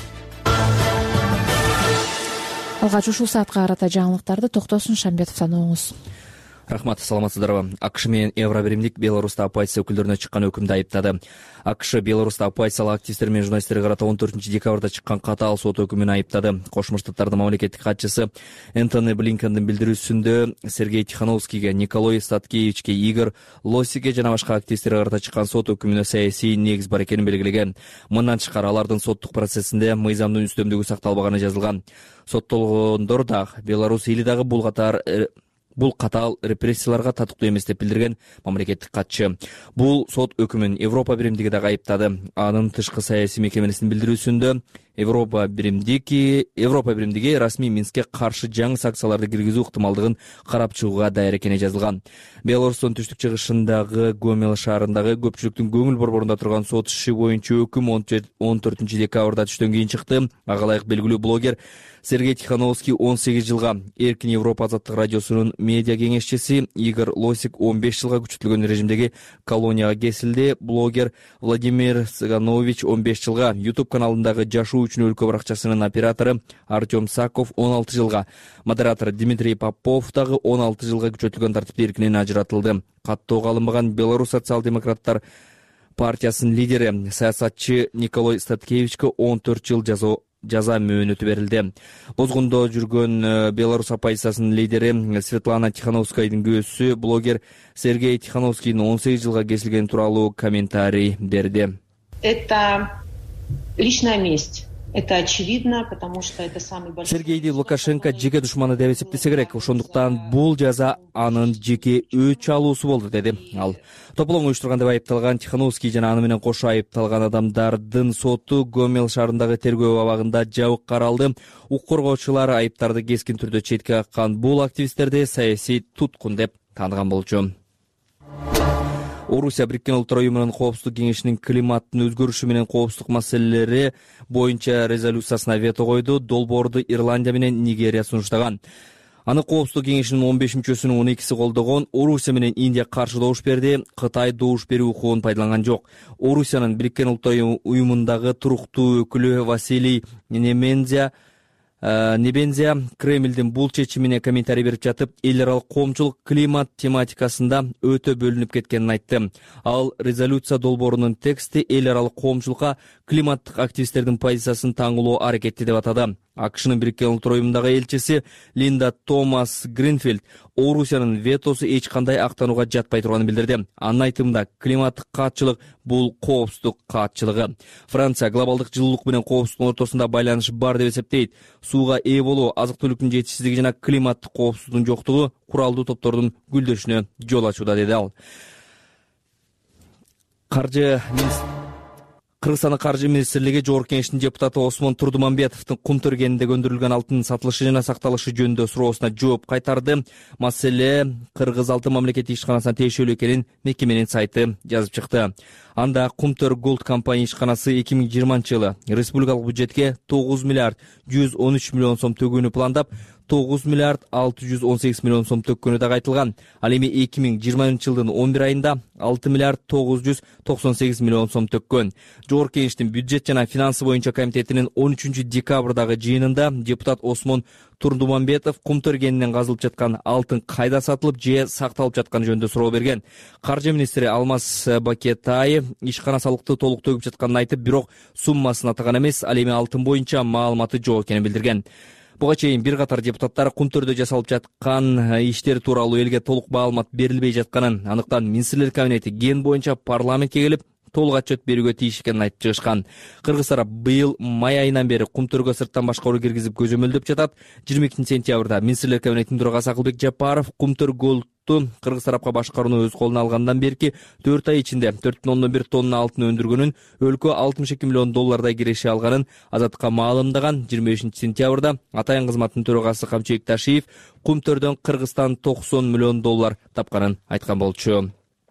Алгач ушул саатка карата жаңылыктарды Токтосун Шамбетовдон угуңуз. Рахмат, саламатсыздарбы. АКШ менен Евробиримдик Беларуста оппозиция өкүлдөрүнө чыккан өкүмдү айыптады. АКШ Беларуста оппозициялык активисттер менен журналисттерге карата он төртүнчү декабрда чыккан катаал сот өкүмүн айыптады. Кошмо Штаттардын мамлекеттик катчысы Энтони Блинкендин билдирүүсүндө Сергей Тихановскийге, Николой Статкевичке, Игорь Лосикке жана башка активисттерге карата чыккан сот өкүмүнө саясий негиз бар экенин белгилеген. Мындан тышкары алардын соттук процессинде мыйзамдын үстөмдүгү сакталбаганы жазылган. Соттолгондор дагы Беларусь эли дагы бул катар Бул катаал репрессияларга татыктуу эмес деп билдирген мамлекеттик катчы. Бул сот өкүмүн Европа биримдиги дагы айыптады. Анын тышкы саясий мекеменин билдирүүсүндө Европа биримдиги Европа биримдиги расмий Минскке каршы жаңы санкцияларды киргизүү ыктымалдыгын карап чыгууга даяр экени жазылган. Беларустун түштүк чыгышындагы Гомел шаарындагы көпчүлүктүн көңүл борборунда турган сот иши боюнча өкүм он төртүнчү декабрда түштөн кийин чыкты. Ага ылайык белгилүү блогер Сергей Тихановский он сегиз жылга, Эркин Европа азаттык радиосунун медиа кеңешчиси Игорь Лосик он беш жылга күчөтүлгөн режимдеги колонияга кесилди. Блогер Владимир Цыганович он беш жылга, YouTube каналындагы жашоо үчүн өлкө баракчасынын оператору Артем Саков он алты жылга, модератор Дмитрий Попов дагы он алты жылга күчөтүлгөн тартипте эркинен ажыратылды. Каттоого алынбаган Беларусь социал-демократтар партиясынын лидери саясатчы Николой Статкевичке он төрт жыл жаза жаза мөөнөтү берилди. Бозгундо жүргөн Беларусь оппозициясынын лидери Светлана Тихановскайдын күйөөсү блогер Сергей Тихановскийдин он сегиз жылга кесилгени тууралуу комментарий берди. Это личная месть. Это очевидно, потому что это самый большой... Сергейди Лукашенко жеке душманы деп эсептесе керек. Ошондуктан бул жаза анын жеке өч алуусу болду, деди ал. Тополоң уюштурган деп айыпталган Тихановский жана аны менен кошо айыпталган адамдардын соту Гомел шаарындагы тергөө абагында жабык каралды. Укук коргоочулар айыптарды кескин түрдө четке каккан бул активисттерди саясий туткун деп тааныган болчу. Орусия Бириккен Улуттар уюмунун коопсуздук кеңешинин климаттын өзгөрүшү менен коопсуздук маселелери боюнча резолюциясына вето койду. Долбоорду Ирландия менен Нигерия сунуштаган. Аны коопсуздук кеңешинин он беш мүчөсүнүн он экиси колдогон. Орусия менен Индия каршы добуш берди. Кытай добуш берүү укугун пайдаланган жок. Орусиянын Бириккен Улуттар уюмундагы туруктуу өкүлү Василий Немензия Небензия Кремлдин бул чечимине комментарий берип жатып, эл аралык коомчулук климат тематикасында өтө бөлүнүп кеткенин айтты. Ал резолюция долбоорунун тексти эл аралык коомчулукка климаттык активисттердин позициясын таңылоо аракети деп атады. АКШнын Бириккен Улуттар уюмундагы элчиси Линда Томас Гринфилд Орусиянын ветосу эч кандай актанууга жатпай турганын билдирди. Анын айтымында климаттык каатчылык бул коопсуздук каатчылыгы. Франция глобалдык жылуулук менен коопсуздуктун ортосунда байланыш бар деп эсептейт. Сууга ээ болуу, азык-түлүктүн жетишсиздиги жана климаттык коопсуздуктун жоктугу куралдуу топтордун гүлдөшүнө жол ачууда, деди ал. Каржы Кыргызстандын каржы министрлиги Жогорку Кеңештин депутаты Осмон Турдумамбетовдун кум тергенинде көндүрүлгөн алтын сатылышы жана сакталышы жөнүндө суроосуна жооп кайтарды. Маселе Кыргыз алтын мамлекеттик ишканасына тиешелүү экенин мекеменин сайты жазып чыкты. Анда Кумтөр Голд компания ишканасы эки миң жыйырманчы жылы республикалык бюджетке тогуз миллиард жүз он үч миллион сом төгүүнү пландап, тогуз миллиард алты жүз он сегиз миллион сом төккөнү да айтылган. Ал эми эки миң жыйырманчы жылдын он бир айында алты миллиард тогуз жүз токсон сегиз миллион сом төккөн. Жогорку Кеңештин бюджет жана финансы боюнча комитетинин он үчүнчү декабрдагы жыйынында депутат Осмон Турдумамбетов кум тергенинен казылып жаткан алтын кайда сатылып же сакталып жатканы жөнүндө суроо берген. Каржы министри Алмаз Бакетай ишкана салыкты толук төгүп жатканын айтып, бирок суммасын атаган эмес, ал эми алтын боюнча маалыматы жок экенин билдирген. Буга чейин бир катар депутаттар кум төрдө жасалып жаткан иштер тууралуу элге толук маалымат берилбей жатканын, андыктан министрлер кабинети ген боюнча парламентке келип толук отчет берүүгө тийиш экенин айтып чыгышкан. Кыргыз тарап быйыл май айынан бери кум төргө сырттан башкаруу киргизип көзөмөлдөп жатат. жыйырма экинчи сентябрда министрлер кабинетинин төрагасы Акылбек Жапаров кум төр Голдту Кыргыз тарапка башкарууну өз колуна алгандан берки төрт ай ичинде төрт бүтүн ондон бир тонна алтын өндүргөнүн, өлкө алтымыш эки миллион доллардай киреше алганын Азаттыкка маалымдаган. жыйырма бешинчи сентябрда Атайын кызматынын төрагасы Камчыбек Ташиев кум төрдөн Кыргызстан токсон миллион доллар тапканын айткан болчу.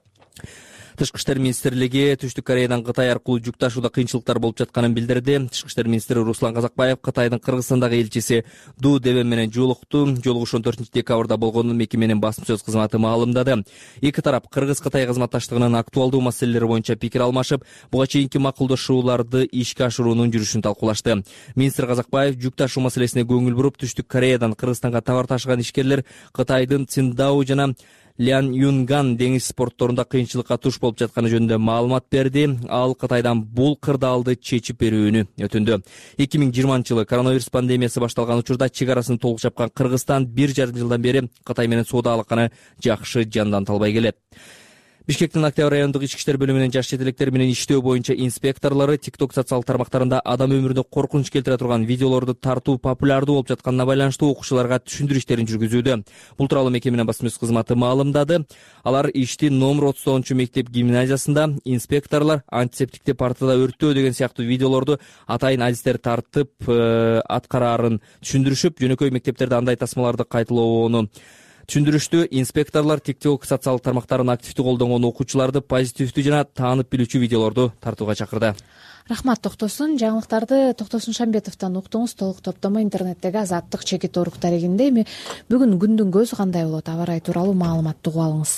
Тышкы иштер министрлиги Түштүк Кореядан Кытай аркылуу жүк ташууда кыйынчылыктар болуп жатканын билдирди. Тышкы иштер министри Руслан Казакбаев Кытайдын Кыргызстандагы элчиси Ду Девен менен жолукту. Жолугуш он төртүнчү декабрда болгонун мекеменин басма сөз кызматы маалымдады. Эки тарап Кыргыз-Кытай кызматташтыгынын актуалдуу маселелери боюнча пикир алмашып, буга чейинки макулдашууларды ишке ашыруунун жүрүшүн талкуулашты. Министр Казакбаев жүк ташуу маселесине көңүл буруп, Түштүк Кореядан Кыргызстанга товар ташыган ишкерлер Кытайдын Циндао жана Лян Юнган деңиз портторунда кыйынчылыкка туш болуп жатканы жөнүндө маалымат берди. Ал Кытайдан бул кырдаалды чечип берүүнү өтүндү. эки миң жыйырманчы жылы коронавирус пандемиясы башталган учурда чек арасын толук жапкан Кыргызстан бир жарым жылдан бери Кытай менен соода алаканы жакшы жандан талбай келет. Бишкектин Октябрь райондук ички иштер бөлүмүнүн жаш четелектер менен иштөө боюнча инспекторлору TikTok социалдык тармактарында адам өмүрүнө коркунуч келтире турган видеолорду тартуу популярдуу болуп жатканына байланыштуу окуучуларга түшүндүрүү иштерин жүргүзүүдө. Бул тууралуу мекеменин басма сөз кызматы маалымдады. Алар ишти номер отуз тогузунчу мектеп гимназиясында антисептикти антисептикти партада өрттөө деген сыяктуу видеолорду атайын адистер тартып аткараарын түшүндүрүшүп, жөнөкөй мектептерде андай тасмаларды кайталоону түшүндүрүштү. Инспекторлор TikTok социалдык тармактарын активдүү колдонгон окуучуларды позитивдүү жана таанып билүүчү видеолорду тартууга чакырды. Рахмат, Токтосун. Жаңылыктарды Токтосун Шамбетовдон уктуңуз. Толук топтомо интернеттеги Азаттык чекит орг тарегинде. Эми бүгүн күндүн көзү кандай болот? Аба ырайы тууралуу маалыматты угуп алыңыз.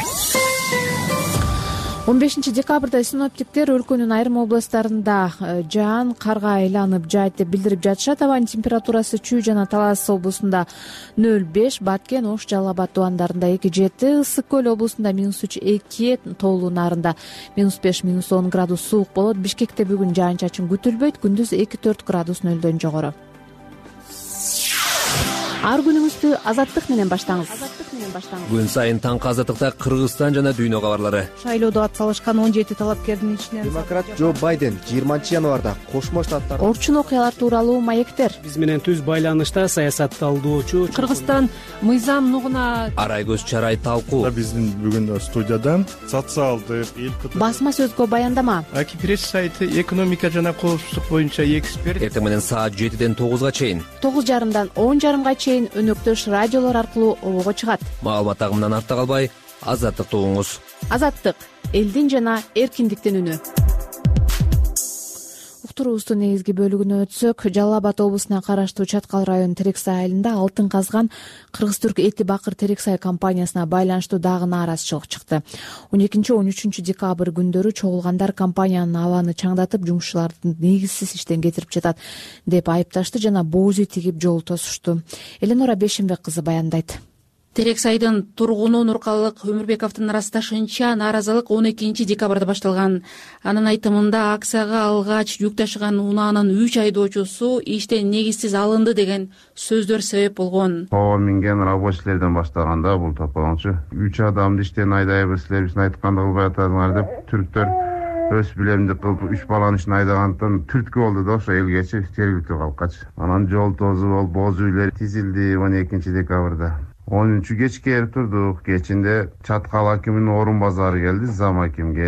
он бешинчи декабрда синоптиктер өлкөнүн айрым областтарында жаан карга айланып жаайт деп билдирип жатышат. Абанын температурасы Чүй жана Талас облусунда нөл беш, Баткен, Ош, Жалал Абад тубандарында эки жети, Ысык көл облусунда минус үч эки, Тоолуу Нарында минус беш, минус он градус суук болот. Бишкекте бүгүн жаан-чачын күтүлбөйт, күндүз эки төрт градус нөлдөн жогору. Ар күнүңүздү Азаттык менен баштаңыз. Күн сайын таңкы Азаттыкта Кыргызстан жана дүйнө кабарлары. Шайлоодо ат салышкан он жети талапкердин ичинен демократ Джо Байден жыйырманчы январда Кошмо Штаттар орчун окуялар тууралуу маектер. Биз менен түз байланышта саясат талдоочу Кыргызстан мыйзам нугуна арай көз чарай талкуу. Биздин бүгүн студиядан социалдык басма сөзгө баяндама. Аки пресс сайты экономика жана коопсуздук боюнча эксперт. Эртең менен саат жетиден тогузга чейин, тогуз жарымдан он жарымга чейин өнөктөш радиолор аркылуу обого чыгат. Маалымат агымынан артта калбай, Азаттыкты угуңуз. Азаттык — элдин жана эркиндиктин үнү. Уктуруубуздун негизги бөлүгүнө өтсөк, Жалал Абад облусуна караштуу Чаткал районунун Терексай айылында алтын казган Кыргыз-Түрк Эти Бакыр Терексай компаниясына байланыштуу дагы нааразычылык чыкты. он экинчи он үчүнчү декабрь күндөрү чогулгандар компаниянын абаны чаңдатып, жумушчуларды негизсиз иштен кетирип жатат деп айыпташты жана бооз үй тигип жол тосушту. Эленора Бешенбек кызы баяндайт. Терексайдын тургуну Нуркалык Өмүрбековдун ырасташынча нааразылык он экинчи декабрда башталган. Анын айтымында акцияга алгач жүк ташыган унаанын үч айдоочусу иштен негизсиз алынды деген сөздөр себеп болгон. Оо минген рабочийлерден баштаганда бул топологончу үч адамды иштен айдайбыз, силер биздин айтканды кылбай атасыңар деп түрктөр өз билемди кылып үч баланы ишин айдагандыктан түрткү болду да ошо элгечи жергиликтүү калккачы. Анан жол тозу болуп бооз үйлөр тизилди он экинчи декабрда. онунчу кечке эрип турдук. Кечинде Чаткал акиминин орун базары келди, зам аким келип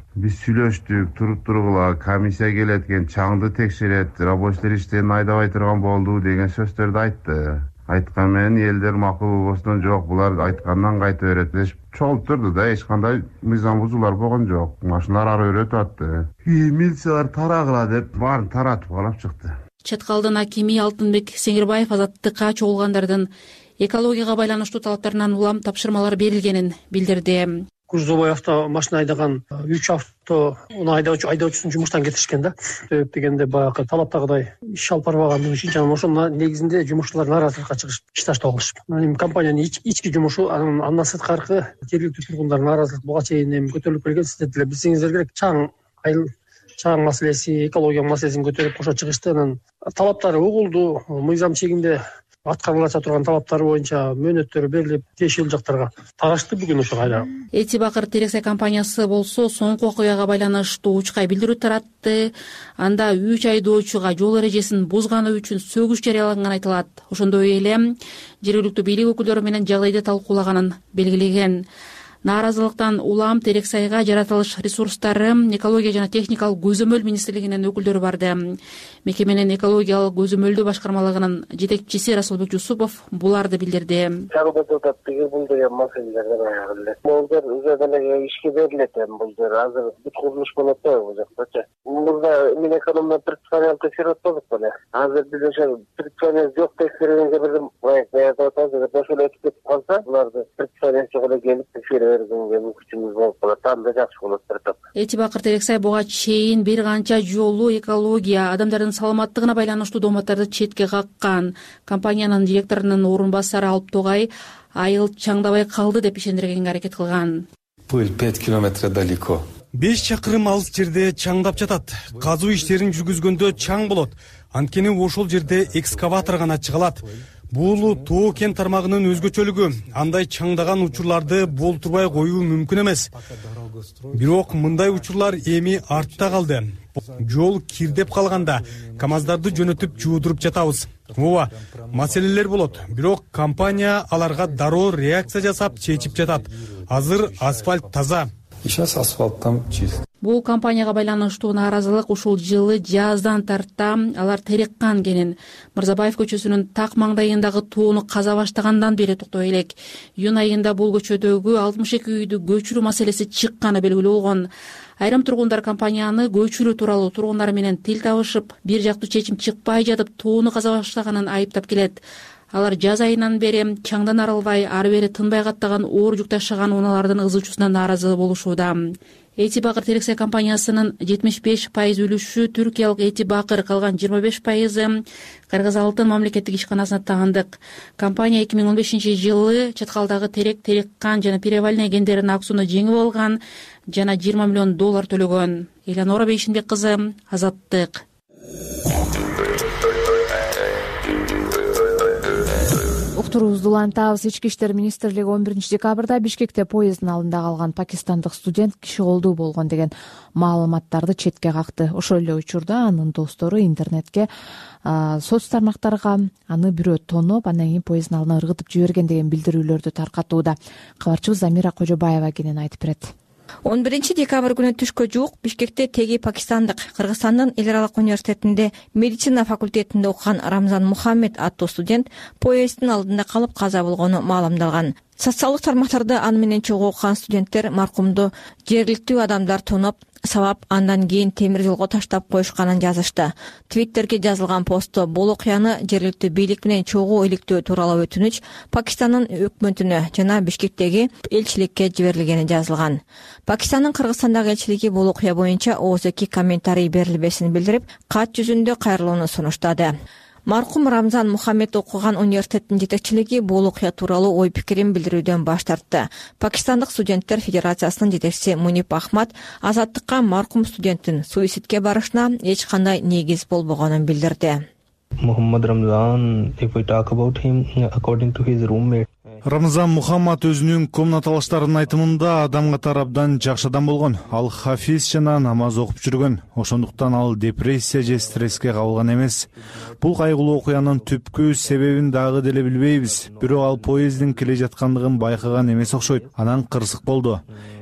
Биз сүйлөштүк, туруп тургула, комиссия келет экен, чаңды текшерет, рабочийлер иштен айдабай турган болду деген сөздөрдү айтты. Айткан менен элдер макул болбостон жок, булар айткандан кайта берет деп чогулуп турду да, эч кандай мыйзам бузуулар болгон жок. Машиналар ары өтүп атты. Милициялар тарагыла деп баарын таратып калып чыкты. Чаткалдын акими Алтынбек Сеңирбаев азаттыкка чогулгандардын экологияга байланыштуу талаптарынан улам тапшырмалар берилгенин билдирди. Курзовой автомашина айдаган үч авто айдоочу айдоочусун жумуштан кетишкен да. Себеп дегенде баягы талаптагыдай иш алып барбагандыгы үчүн жана ошонун негизинде жумушчулар нааразылыкка чыгышып иш таштап алышып. Эми компаниянын ички жумушу андан сырткаркы жергиликтүү тургундардын нааразылык буга чейин эми көтөрүлүп келген. Сиздер деле билсеңиздер керек, чаң айыл чаң маселеси, экология маселесин көтөрүп кошо чыгышты. Анан талаптары угулду, мыйзам чегинде аткарылача турган талаптар боюнча мөөнөттөр берилип, тиешелүү жактарга тарашты бүгүн ошо кайра. Эти Бакыр Терексай компаниясы болсо соңку окуяга байланыштуу учкай билдирүү таратты. Анда үч айдоочуга жол эрежесин бузганы үчүн сөгүш жарыяланганы айтылат. Ошондой эле жергиликтүү бийлик өкүлдөрү менен жагдайды талкуулаганын белгилеген. Нааразылыктан улам Терексайга жаратылыш ресурстары, экология жана техникалык көзөмөл министрлигинин өкүлдөрү барды. Мекеменин экологиялык көзөмөлдөө башкармалыгынын жетекчиси Расулбек Жусупов буларды билдирди. Чагда бул деген маселелерден аягы эле. Булдар өзү деле ишке берилет эми булдар азыр бүт курулуш болот да бул жактачы. Мурда мен экономия предприятие текшерип атпадык беле. Азыр биз ошо предприятие жок текшергенге бирдим. Проект даярдап атабыз. Ошол өтүп кетип калса, буларды предприятие жок келип текшерип берген мүмкүнчүлүгү болуп калат. Анда жакшы болот деп. Эти Бакыр Терексай буга чейин бир канча жолу экология, адамдардын саламаттыгына байланыштуу дооматтарды четке каккан. Компаниянын директорунун орун басары Алып Тогай айыл чаңдабай калды деп ишендиргенге аракет кылган. Бул пять километров далеко. беш чакырым алыс жерде чаңдап жатат. Казуу иштерин жүргүзгөндө чаң болот. Анткени ошол жерде экскаватор гана чыга алат. Бул тоо кен тармагынын өзгөчөлүгү. Андай чаңдаган учурларды болтурбай коюу мүмкүн эмес. Бирок мындай учурлар эми артта калды. Жол кирдеп калганда КамАЗдарды жөнөтүп жуудуруп жатабыз. Ооба, маселелер болот. Бирок компания аларга дароо реакция жасап чечип жатат. Азыр асфальт таза. Сейчас асфальт там чист. Бул компанияга байланыштуу нааразылык ушул жылы жаздан тарта алар тереккан кенин. Мырзабаев көчөсүнүн так маңдайындагы тоону каза баштагандан бери токтой элек. Июнь айында бул көчөдөгү алтымыш эки үйдү көчүрүү маселеси чыкканы белгилүү болгон. Айрым тургундар компанияны көчүрүү тууралуу тургундар менен тил табышып, бир жактуу чечим чыкпай жатып тоону каза баштаганын айыптап келет. Алар жаз айынан бери чаңдан арылбай, ары бери тынбай каттаган оор жүк ташыган унаалардын ызычуусуна нааразы болушууда. Эти Бакыр Терексай компаниясынын жетимиш беш пайыз үлүшү түркиялык Эти Бакыр, калган жыйырма беш пайызы Кыргыз Алтын мамлекеттик ишканасына таандык. Компания эки миң он бешинчи жылы Чаткалдагы Терек, Тереккан жана Перевальный кендеринин аксууну жеңип алган жана жыйырма миллион доллар төлөгөн. Эланора Бейшинбек кызы, Азаттык. Уктуруубузду улантабыз. Ички иштер министрлиги он биринчи декабрда Бишкекте поезддин алдында калган пакистандык студент киши колдуу болгон деген маалыматтарды четке какты. Ошол эле учурда анын достору интернетке, соц тармактарга аны бирөө тоноп, андан кийин поезддин алдына ыргытып жиберген деген билдирүүлөрдү таркатууда. Кабарчыбыз Замира Кожобаева кенен айтып берет. он биринчи декабрь күнү түшкө жуук Бишкекте теги пакистандык Кыргызстандын эл аралык университетинде медицина факультетинде окуган Рамзан Мухаммед аттуу студент поезддин алдында калып каза болгону маалымдалган. Социалдык тармактарда аны менен чогуу окуган студенттер маркумду жергиликтүү адамдар тоноп, сабап, андан кийин темир жолго таштап коюшканын жазышты. Твиттерге жазылган постто бул окуяны жергиликтүү бийлик менен чогуу иликтөө тууралуу өтүнүч Пакистандын өкмөтүнө жана Бишкектеги элчиликке жиберилгени жазылган. Пакистандын Кыргызстандагы элчилиги бул окуя боюнча ооз эки комментарий берилбесин билдирип, кат жүзүндө кайрылууну сунуштады. Маркум Рамзан Мухаммед окуган университеттин жетекчилиги бул окуя тууралуу ой пикирин билдирүүдөн баш тартты. Пакистандык студенттер федерациясынын жетекчиси Мунип Ахмад Азаттыкка маркум студенттин суицидке барышына эч кандай негиз болбогонун билдирди. Muhammad Ramzan, if we talk about him, according to his roommate. Рамзан Мухаммад өзүнүн комнаталаштарынын айтымында адам катары абдан жакшы адам болгон. Ал хафиз жана намаз окуп жүргөн. Ошондуктан ал депрессия же стресске кабылган эмес. Бул кайгылуу окуянын түпкү себебин дагы деле билбейбиз. Бирок ал поезддин келе жаткандыгын байкаган эмес окшойт. Анан кырсык болду.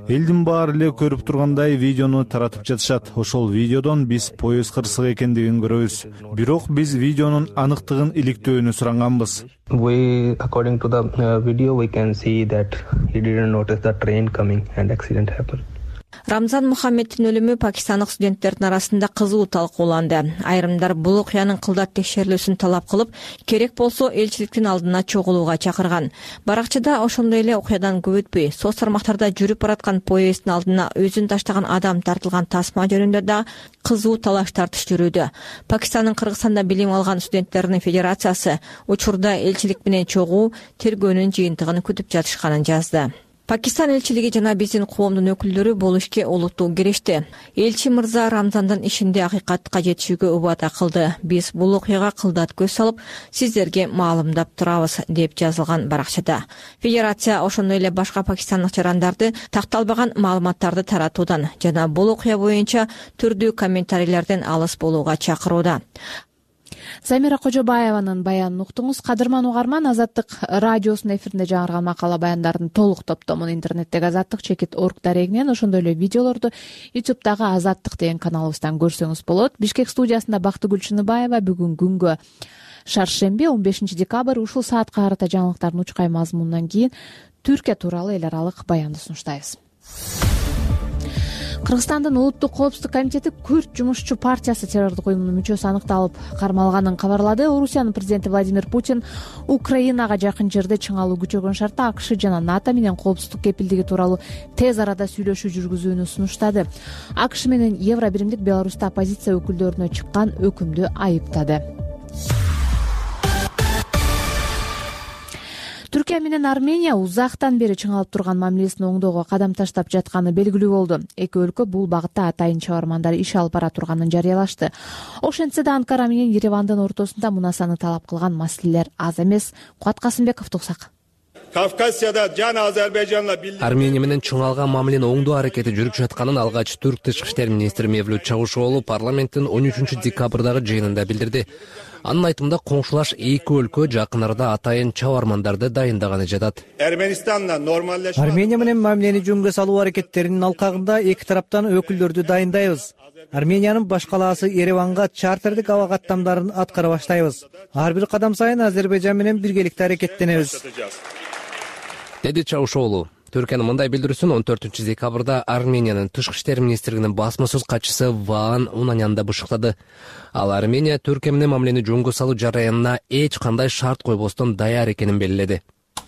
элдин баары эле көрүп тургандай видеону таратып жатышат. Ошол видеодон биз поезд кырсык экендигин көрөбүз. Бирок биз видеонун аныктыгын иликтөөнү суранганбыз. We, according to the uh, video, we can see that he didn't notice the train coming and accident happened. Рамзан Мухаммедтин өлүмү пакистандык студенттердин арасында кызуу талкууланды. Айрымдар бул окуянын кылдат текшерилүүсүн талап кылып, керек болсо элчиликтин алдына чогулууга чакырган. Баракчада ошондой эле окуядан көп өтпөй, соц тармактарда жүрүп бараткан поезддин алдына өзүн таштаган адам тартылган тасма жөнүндө да кызуу талаш тартыш жүрүүдө. Пакистандын Кыргызстанда билим алган студенттердин федерациясы учурда элчилик менен чогуу тергөөнүн жыйынтыгын күтүп жатышканын жазды. Пакистан элчилиги жана биздин коомдун өкүлдөрү бул ишке олуттуу киришти. Элчи мырза Рамзандын ишинде акыйкатка жетишүүгө убада кылды. Биз бул окуяга кылдат көз салып, сиздерге маалымдап турабыз, деп жазылган баракчада. Федерация ошондой эле башка пакистандык жарандарды такталбаган маалыматтарды таратуудан жана бул окуя боюнча түрдүү комментарийлерден алыс болууга чакырууда. Замира Кожобаеванын баянын уктуңуз. Кадырман угарман, Азаттык радиосунун эфиринде жаңырган макала баяндардын толук топтомун интернеттеги азаттык чекит орг дарегинен, ошондой эле видеолорду ютубтагы Азаттык деген каналыбыздан көрсөңүз болот. Бишкек студиясында Бактыгүл Чыныбаева. Бүгүн күнгө шаршемби, он бешинчи декабрь, ушул саатка карата жаңылыктардын учкай мазмунунан кийин Түркия тууралуу эл аралык баянды сунуштайбыз. Кыргызстандын улуттук коопсуздук комитети Күрд жумушчу партиясы террордук уюмунун мүчөсү аныкталып кармалганын кабарлады. Орусиянын президенти Владимир Путин Украинага жакын жерде чыңалуу күчөгөн шартта АКШ жана НАТО менен коопсуздук кепилдиги тууралуу тез арада сүйлөшүү жүргүзүүнү сунуштады. АКШ менен Евро биримдик Беларуста оппозиция өкүлдөрүнө чыккан өкүмдү айыптады. Түркия менен Армения узактан бери чыңалып турган мамилесин оңдоого кадам таштап жатканы белгилүү болду. Эки өлкө бул багытта атайын чабармандар иш алып бара турганын жарыялашты. Ошентсе да Анкара менен Еревандын ортосунда мунасаны талап кылган маселелер аз эмес. Куат Касымбеков туксак. Кавказияда жана Азербайжанла Армения менен чыңалган мамилени оңдоо аракети жүрүп жатканын алгач Түрк тышкы иштер министри Мевлют Чавушоğlu парламенттин он үчүнчү декабрдагы жыйынында билдирди. Анын айтымында коңшулаш эки өлкө жакын арада атайын чабармандарды дайындаганы жатат. Армения менен мамилени жөнгө салуу аракеттеринин алкагында эки тараптан өкүлдөрдү дайындайбыз. Армениянын баш калаасы Ереванга чартердик аба каттамдарын аткара баштайбыз. Ар бир кадам сайын Азербайжан менен биргеликте аракеттенебиз, деди Чавушоğlu. Түркиянын мындай билдирүүсүн он төртүнчү декабрда Армениянын тышкы иштер министрлигинин басма сөз катчысы Ваан Унанянда бышыктады. Ал Армения Түркия менен мамилени жөнгө салуу жараянына эч кандай шарт койбостон даяр экенин белгиледи.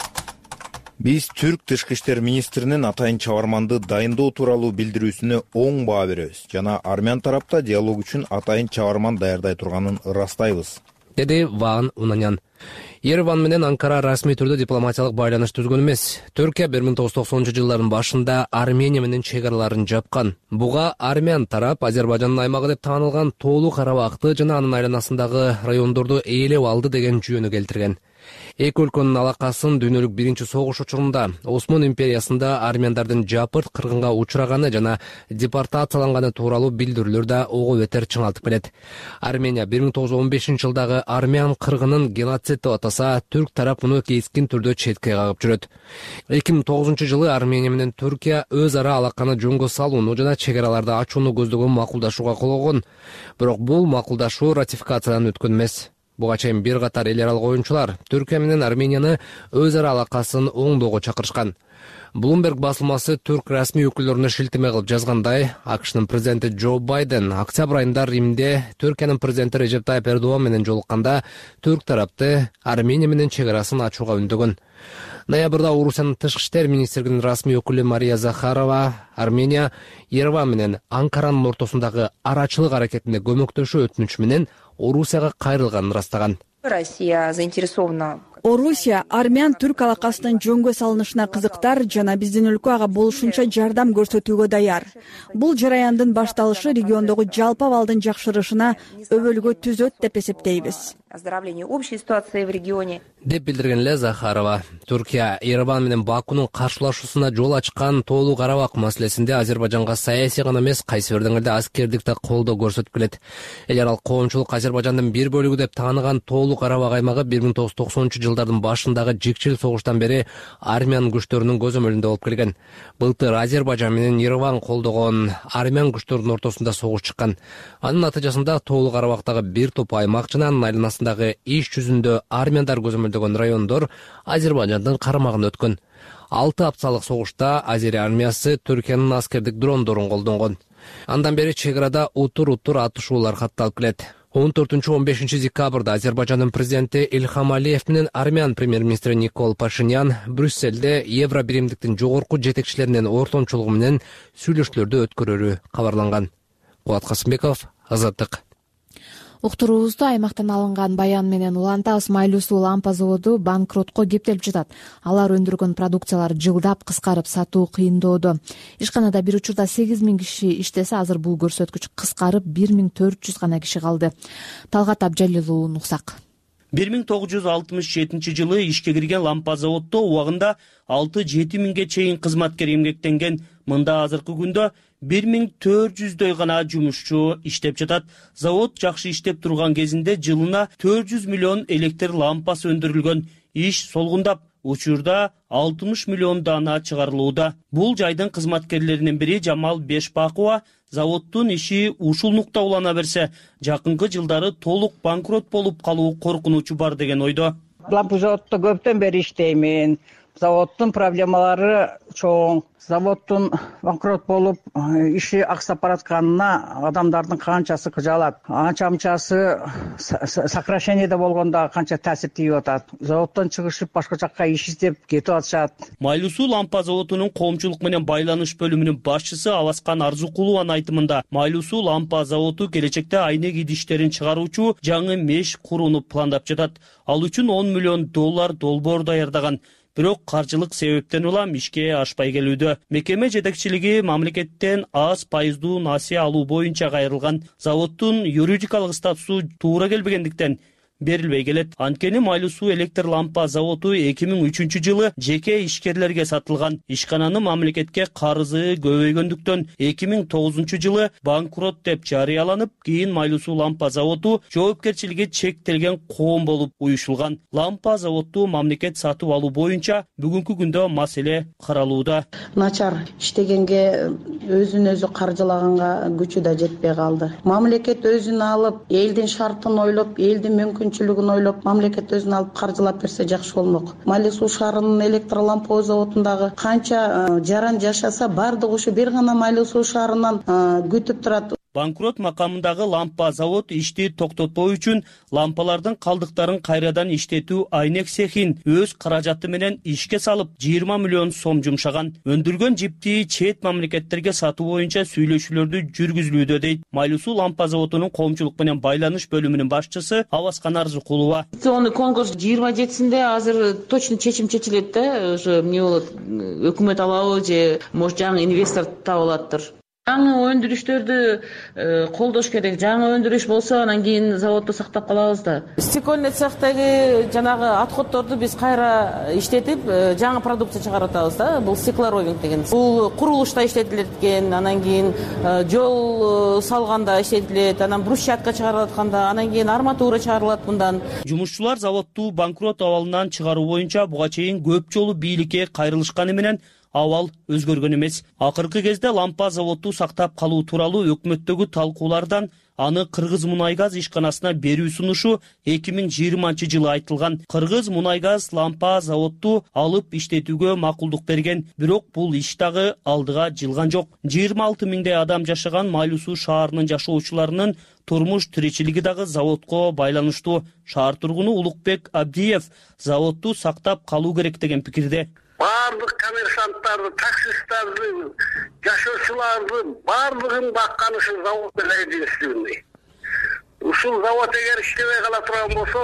Биз Түрк тышкы иштер министринин атайын чабарманды дайындоо тууралуу билдирүүсүнө оң баа беребиз жана армян тарапта диалог үчүн атайын чабарман даярдай турганын ырастайбыз, деди Ваан Унанyan. Ереван менен Анкара расмий түрдө дипломатиялык байланыш түзгөн эмес. Түркия бир миң тогуз жүз токсонунчу жылдардын башында Армения менен чек араларын жапкан. Буга армян тарап Азербайжандын аймагы деп таанылган Тоолу Карабакты жана анын айланасындагы райондорду ээлеп алды деген жүйөнү келтирген. Эки өлкөнүн алакасын дүйнөлүк биринчи согуш учурунда Осман империясында армяндардын жапырт кыргынга учураганы жана депортацияланганы тууралуу билдирүүлөр да ого бетер чыңалтып келет. Армения бир миң тогуз жүз он бешинчи жылдагы армян кыргынын геноцид деп атаса, түрк тарап муну кескин түрдө четке кагып жүрөт. эки миң тогузунчу жылы Армения менен Түркия өз ара алаканы жөнгө салууну жана чек араларды ачууну көздөгөн макулдашууга кол койгон. Бирок бул макулдашуу ратификациядан өткөн эмес. Буга чейин бир катар эл аралык оюнчулар Түркия менен Арменияны өз ара алакасын оңдоого чакырышкан. Bloomberg басылмасы түрк расмий өкүлдөрүнө шилтеме кылып жазгандай, АКШнын президенти Джо Байден октябрь айында Римде Түркиянын президенти Режеп Тайып Эрдоган менен жолукканда түрк тарапты Армения менен чек арасын ачууга үндөгөн. Ноябрда Орусиянын тышкы иштер министрлигинин расмий өкүлү Мария Захарова Армения Ереван менен Анкаранын ортосундагы арачылык аракетине көмөктөшүү өтүнүч менен Орусияга кайрылганын ырастаган. Россия заинтересована. Орусия армян-түрк алакасынын жөнгө салынышына кызыктар жана биздин өлкө ага болушунча жардам көрсөтүүгө даяр. Бул жараяндын башталышы региондогу жалпы абалдын жакшырышына өбөлгө түзөт деп эсептейбиз. оздоровлению общей ситуации в регионе. деп билдирген эле Захарова. Түркия Ереван менен Бакунун каршылашуусуна жол ачкан Тоолуу Карабак маселесинде Азербайжанга саясий гана эмес, кайсы бир деңгээлде аскердик да колдоо көрсөтүп келет. Эл аралык коомчулук Азербайжандын бир бөлүгү деп тааныган Тоолуу Карабак аймагы бир миң тогуз жүз токсонунчу жылдардын башындагы жикчил согуштан бери армян күчтөрүнүн көзөмөлүндө болуп келген. Былтыр Азербайжан менен Ереван колдогон армян күчтөрүнүн ортосунда согуш чыккан. Анын натыйжасында Тоолуу Карабактагы бир топ аймак жана анын айланасындагы иш жүзүндө армяндар көзөмөлдөгөн райондор Азербайжандын карамагына өткөн. Алты апталык согушта Азерия армиясы Түркиянын аскердик дрондорун колдонгон. Андан бери чек арада утур-утур атышуулар катталып келет. он төртүнчү он бешинчи декабрда Азербайжандын президенти Ильхам Алиев менен армян премьер-министри Никол Пашинян Брюссельде Евро биримдиктин жогорку жетекчилеринин ортомчулугу менен сүйлөшүүлөрдү өткөрөрү кабарланган. Кубат Касымбеков, Азаттык. Уктуруубузду аймактан алынган баян менен улантабыз. Майлуу суу лампа заводу банкротко кептелип жатат. Алар өндүргөн продукциялар жылдап кыскарып, сатуу кыйындоодо. Ишканада бир учурда сегиз миң киши иштесе, азыр бул көрсөткүч кыскарып бир миң төрт жүз гана киши калды. Талгат Абжалил уулу Нуксак. бир миң тогуз жүз алтымыш жетинчи жылы ишке кирген лампа заводдо убагында алты жети миңге чейин кызматкер эмгектенген. Мында азыркы күндө бир миң төрт жүздөй гана жумушчу иштеп жатат. Завод жакшы иштеп турган кезинде жылына төрт жүз миллион электр лампасы өндүрүлгөн. Иш солгундап, учурда алтымыш миллион дана чыгарылууда. Бул жайдын кызматкерлеринин бири Жамал Бешпакова заводдун иши ушул нукта улана берсе, жакынкы жылдары толук банкрот болуп калуу коркунучу бар деген ойдо. Лампа заводдо көптөн бери иштеймин. Заводдун проблемалары чоң. Заводдун банкрот болуп, иши аксап баратканына адамдардын канчасы кыжалат. Анча-мынчасы сокращениеде болгондо канча таасир тийип атат. Заводдон чыгышып башка жакка иш издеп кетип атышат. Майлуу суу лампа заводунун коомчулук менен байланыш бөлүмүнүн башчысы Аласкан Арзукулованын айтымында, Майлуу суу лампа заводу келечекте айнек идиштерин чыгаруучу жаңы меш курууну пландап жатат. Ал үчүн он миллион доллар долбоор даярдаган. Бирок каржылык себептен улам ишке ашпай келүүдө. Мекеме жетекчилиги мамлекеттен аз пайыздуу насыя алуу боюнча кайрылган. Заводдун юридикалык статусу туура келбегендиктен берилбей келет. Анткени Майлуу суу электр лампа заводу эки миң үчүнчү жылы жеке ишкерлерге сатылган. Ишкананын мамлекетке карызы көбөйгөндүктөн эки миң тогузунчу жылы банкрот деп жарыяланып, кийин Майлуу суу лампа заводу жоопкерчилиги чектелген коом болуп уюшулган. Лампа заводу мамлекет сатып алуу боюнча бүгүнкү күндө маселе каралууда. Начар иштегенге өзүн өзү каржылаганга күчү да жетпей калды. Мамлекет өзүн алып, элдин шартын ойлоп, элдин мүмкүн мүмкүнчүлүгүн ойлоп, мамлекет өзүн алып каржылап берсе жакшы болмок. Майлуу суу шаарынын электр лампа заводундагы канча жаран жашаса, бардыгы ушу бир гана Майлуу суу шаарынан күтүп турат. Банкрот макамындагы лампа завод ишти токтотпоо үчүн лампалардын калдыктарын кайрадан иштетүү айнек цехин өз каражаты менен ишке салып жыйырма миллион сом жумшаган. Өндүргөн жипти чет мамлекеттерге сатуу боюнча сүйлөшүүлөрдү жүргүзүлүүдө дейт Майлуу суу лампа заводунун коомчулук менен байланыш бөлүмүнүн башчысы Аласкан Арзукулова. Акционный конкурс жыйырма жетисинде азыр точно чечим чечилет да, уже эмне болот, өкмөт алабы же может жаңы инвестор табылаттыр. Жаңы өндүрүштөрдү колдош керек. Жаңы өндүрүш болсо, анан кийин заводду сактап калабыз да. Стекольный цехтеги жанагы отходдорду биз кайра иштетип, жаңы продукция чыгарып атабыз да. Бул стеклоровинг деген. Бул курулушта иштетилет экен, анан кийин жол салганда иштетилет, анан брусчатка чыгарылып атканда, анан кийин арматура чыгарылат мындан. Жумушчулар заводду банкрот абалынан чыгаруу боюнча буга чейин көп жолу бийликке кайрылышканы менен абал өзгөргөн эмес. Акыркы кезде лампа заводду сактап калуу тууралуу өкмөттөгү талкуулардан аны Кыргыз мунайгаз ишканасына берүү сунушу эки миң жыйырманчы жылы айтылган. Кыргыз мунайгаз лампа заводду алып иштетүүгө макулдук берген, бирок бул иш дагы алдыга жылган жок. жыйырма алты миңдей адам жашаган Майлуу суу шаарынын жашоочуларынын турмуш тиричилиги дагы заводко байланыштуу. Шаар тургуну Улукбек Абдиев заводду сактап калуу керек деген пикирде. Бардык коммерсанттарды, таксисттарды, жашоочуларды бардыгын баккан ушул завод менен единственный. Ушул завод эгер иштебей кала турган болсо,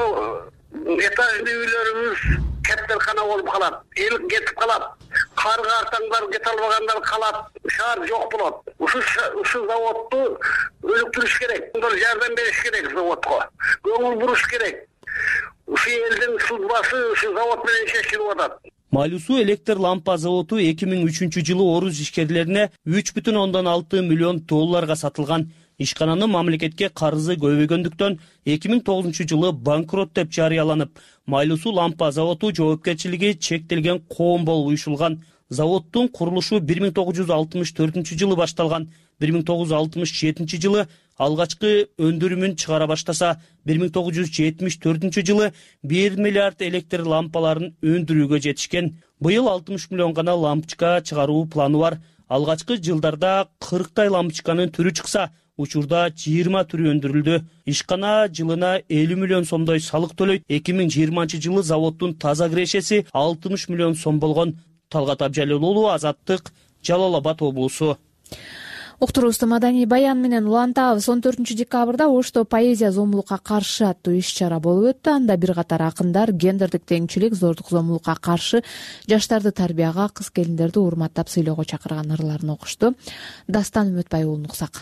этажный үйлөрүбүз кептеркана болуп калат, эл кетип калат, карга артаңдар кете албагандар калат, шаар жок болот. Ушул ушул заводду өнүктүрүш керек, жардам бериш керек заводко, көңүл буруш керек. Ушул элдин судьбасы ушу завод менен шешилип атат. Майлуу суу электр лампа заводу эки миң үчүнчү жылы орус ишкерлерине үч бүтүн ондон алты миллион долларга сатылган. Ишкананын мамлекетке карызы көбөйгөндүктөн эки миң тогузунчу жылы банкрот деп жарыяланып, Майлуу суу лампа заводу жоопкерчилиги чектелген коом болуп уюшулган. Заводдун курулушу бир миң тогуз жүз алтымыш төртүнчү жылы башталган. бир миң тогуз жүз алтымыш жетинчи жылы алгачкы өндүрүмүн чыгара баштаса, бир миң тогуз жүз жетимиш төртүнчү жылы бир миллиард электр лампаларын өндүрүүгө жетишкен. Быйыл алтымыш миллион гана лампочка чыгаруу планы бар. Алгачкы жылдарда кырктай лампочканын түрү чыкса, учурда жыйырма түрү өндүрүлдү. Ишкана жылына элүү миллион сомдой салык төлөйт. эки миң жыйырманчы жылы заводдун таза кирешеси алтымыш миллион сом болгон. Талгат Абжалил уулу, Азаттык, Жалал Абад облусу. Уктуруубузду маданий баян менен улантабыз. он төртүнчү декабрда Ошто поэзия зомбулукка каршы аттуу иш-чара болуп өттү. Анда бир катар акындар гендердик теңчилик, зордук зомбулукка каршы жаштарды тарбияга, кыз келиндерди урматтап сыйлоого чакырган ырларын окушту. Дастан Үмүтбай уулун уксак.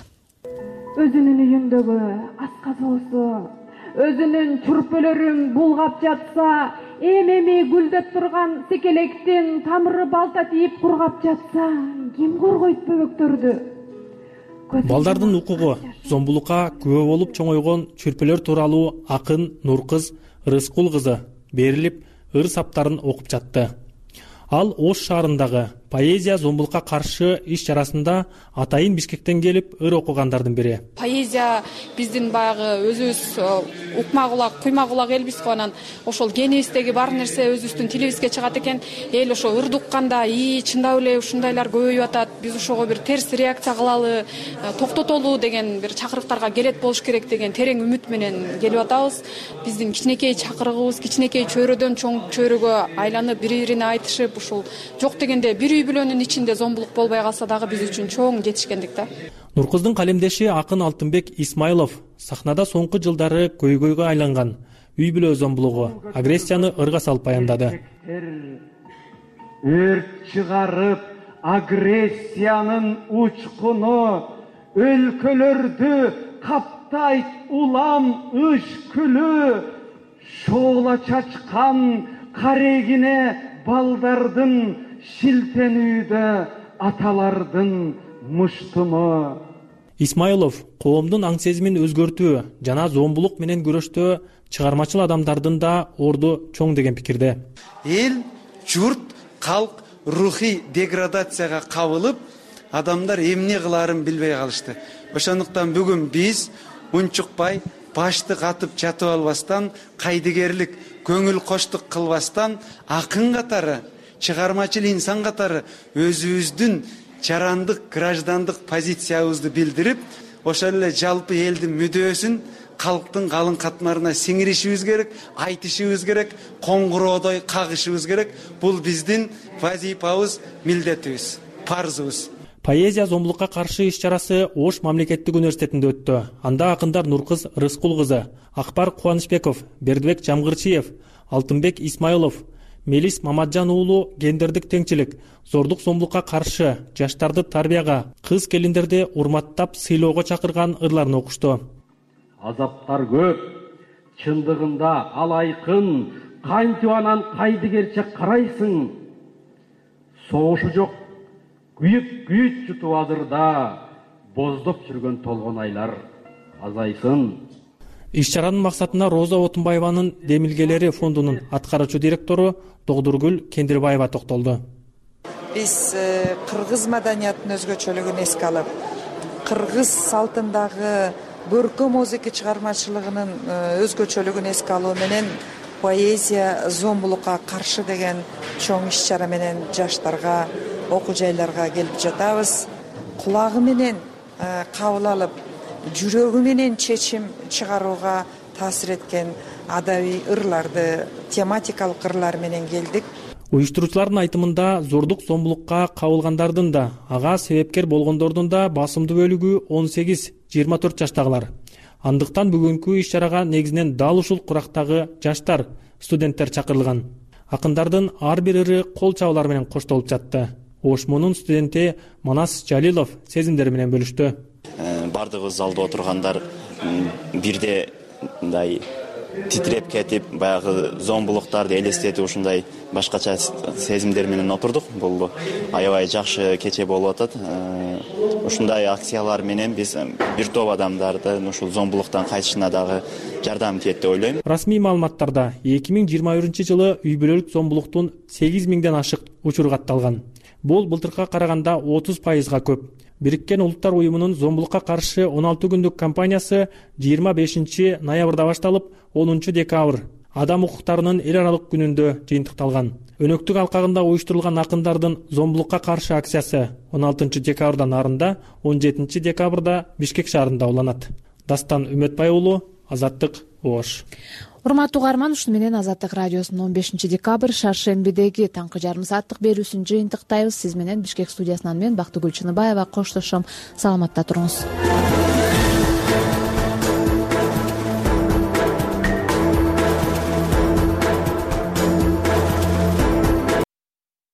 Өзүнүн үйүндөгү асказоосу, өзүнүн чүрпөлөрүн булгап жатса, эми-эми гүлдөп турган секелектин тамыры балта тийип кургап жатса, ким коргойт бөбөктөрдү? Балдардын укугу, зомбулукка күбө болуп чоңойгон чүрпөлөр тууралуу акын Нуркыз Рыскул кызы берилип, ыр саптарын окуп жатты. Ал Ош шаарындагы поэзия зомбулукка каршы иш-чарасында атайын Бишкектен келип ыр окугандардын бири. Поэзия биздин баягы өзүбүз укма кулак, куйма кулак элбиз го, анан ошол генибиздеги бар нерсе өзүбүздүн тилибизге чыгат экен. Эл ошо ырды укканда, "И, чындап эле ушундайлар көбөйүп атат. Биз ошого бир терс реакция кылалы, токтотолу" деген бир чакырыктарга келет болуш керек деген терең үмүт менен келип атабыз. Биздин кичинекей чакырыгыбыз кичинекей чөйрөдөн чоң чөйрөгө айланып, бири-бирине айтышып, ушул жок дегенде бир үй бүлөнүн ичинде зомбулук болбой калса дагы биз үчүн чоң жетишкендик да. Нуркыздын калемдеши акын Алтынбек Исмайлов сахнада соңку жылдары көйгөйгө айланган үй бүлө зомбулугу, агрессияны ырга салып баяндады. Өрт чыгарып, агрессиянын учкуну өлкөлөрдү каптайт улам үчкүлү, шоола чачкан карегине балдардын шилтенүүдө аталардын муштуму. Исмайлов коомдун аң сезимин өзгөртүү жана зомбулук менен күрөштө чыгармачыл адамдардын да орду чоң деген пикирде. Эл, журт, калк рухий деградацияга кабылып, адамдар эмне кыларын билбей калышты. Ошондуктан бүгүн биз унчукпай, башты катып жатып албастан, кайдыгерлик, көңүл коштук кылбастан, акын катары, чыгармачыл инсан катары өзүбүздүн жарандык, граждандык позициябызды билдирип, ошол эле жалпы элдин мүдөөсүн калктын калың катмарына сиңиришибиз керек, айтышыбыз керек, коңгуроодой кагышыбыз керек. Бул биздин вазифабыз, милдетибиз, парзыбыз. Поэзия зомбулукка каршы иш-чарасы Ош мамлекеттик университетинде өттү. Анда акындар Нуркыз Рыскул кызы, Акбар Кубанычбеков, Бердибек Жамгырчиев, Алтынбек Исмайлов, Мелис Мамаджан уулу гендердик теңчилик, зордук зомбулукка каршы жаштарды тарбияга, кыз келиндерди урматтап сыйлоого чакырган ырларын окушту. Азаптар көп, чындыгында ал айкын, кантип анан кайдыгерче карайсың? Согушу жок, күйүп күйүт жутуп азырда, боздоп жүргөн толгон айлар азайсын. Иш-чаранын максатына Роза Отунбаеванын Демилгелери фондунун аткаруучу директору Догдургүл Кендирбаева токтолду. Биз кыргыз маданиятынын өзгөчөлүгүн эске алып, кыргыз салтындагы көркөм музыка чыгармачылыгынын өзгөчөлүгүн эске алуу менен поэзия зомбулукка каршы деген чоң иш-чара менен жаштарга, окуу жайларга келип жатабыз. Кулагы менен кабыл алып, жүрөгү менен чечим чыгарууга таасир эткен адабий ырларды, тематикалык ырлар менен келдик. Уюштуруучулардын айтымында зордук зомбулукка кабылгандардын да, ага себепкер болгондордун да басымдуу бөлүгү он сегиз жыйырма төрт жаштагылар. Андыктан бүгүнкү иш-чарага негизинен дал ушул курактагы жаштар, студенттер чакырылган. Акындардын ар бир ыры кол чабуулар менен коштолуп жатты. Ошмонун студенти Манас Жалилов сезимдери менен бөлүштү. Бардыгы залда отургандар бирде мындай титиреп кетип, баягы зомбулуктарды элестетип ушундай башкача сезимдер менен отурдук. Бул аябай жакшы кече болуп атат. Ушундай акциялар менен биз бир топ адамдарды ушул зомбулуктан кайтышына дагы жардам тиет деп ойлойм. Расмий маалыматтарда эки миң жыйырма биринчи жылы үй бүлөлүк зомбулуктун сегиз миңден ашык учуру катталган. Бул былтыркыга караганда отуз пайызга көп. Бириккен Улуттар уюмунун зомбулукка каршы он алты күндүк кампаниясы жыйырма бешинчи ноябрда башталып, онунчу декабрь адам укуктарынын эл аралык күнүндө жыйынтыкталган. Өнөктүк алкагында уюштурулган акындардын зомбулукка каршы акциясы он алтынчы декабрдан нарында, он жетинчи декабрда Бишкек шаарында уланат. Дастан Үмөтбай уулу, Азаттык, Ош. Урматтуу угарман, ушуну менен Азаттык радиосунун он бешинчи декабрь шаршембидеги таңкы жарым сааттык берүүсүн жыйынтыктайбыз. Сиз менен Бишкек студиясынан мен Бактыгүл Чыныбаева коштошом. Саламатта туруңуз.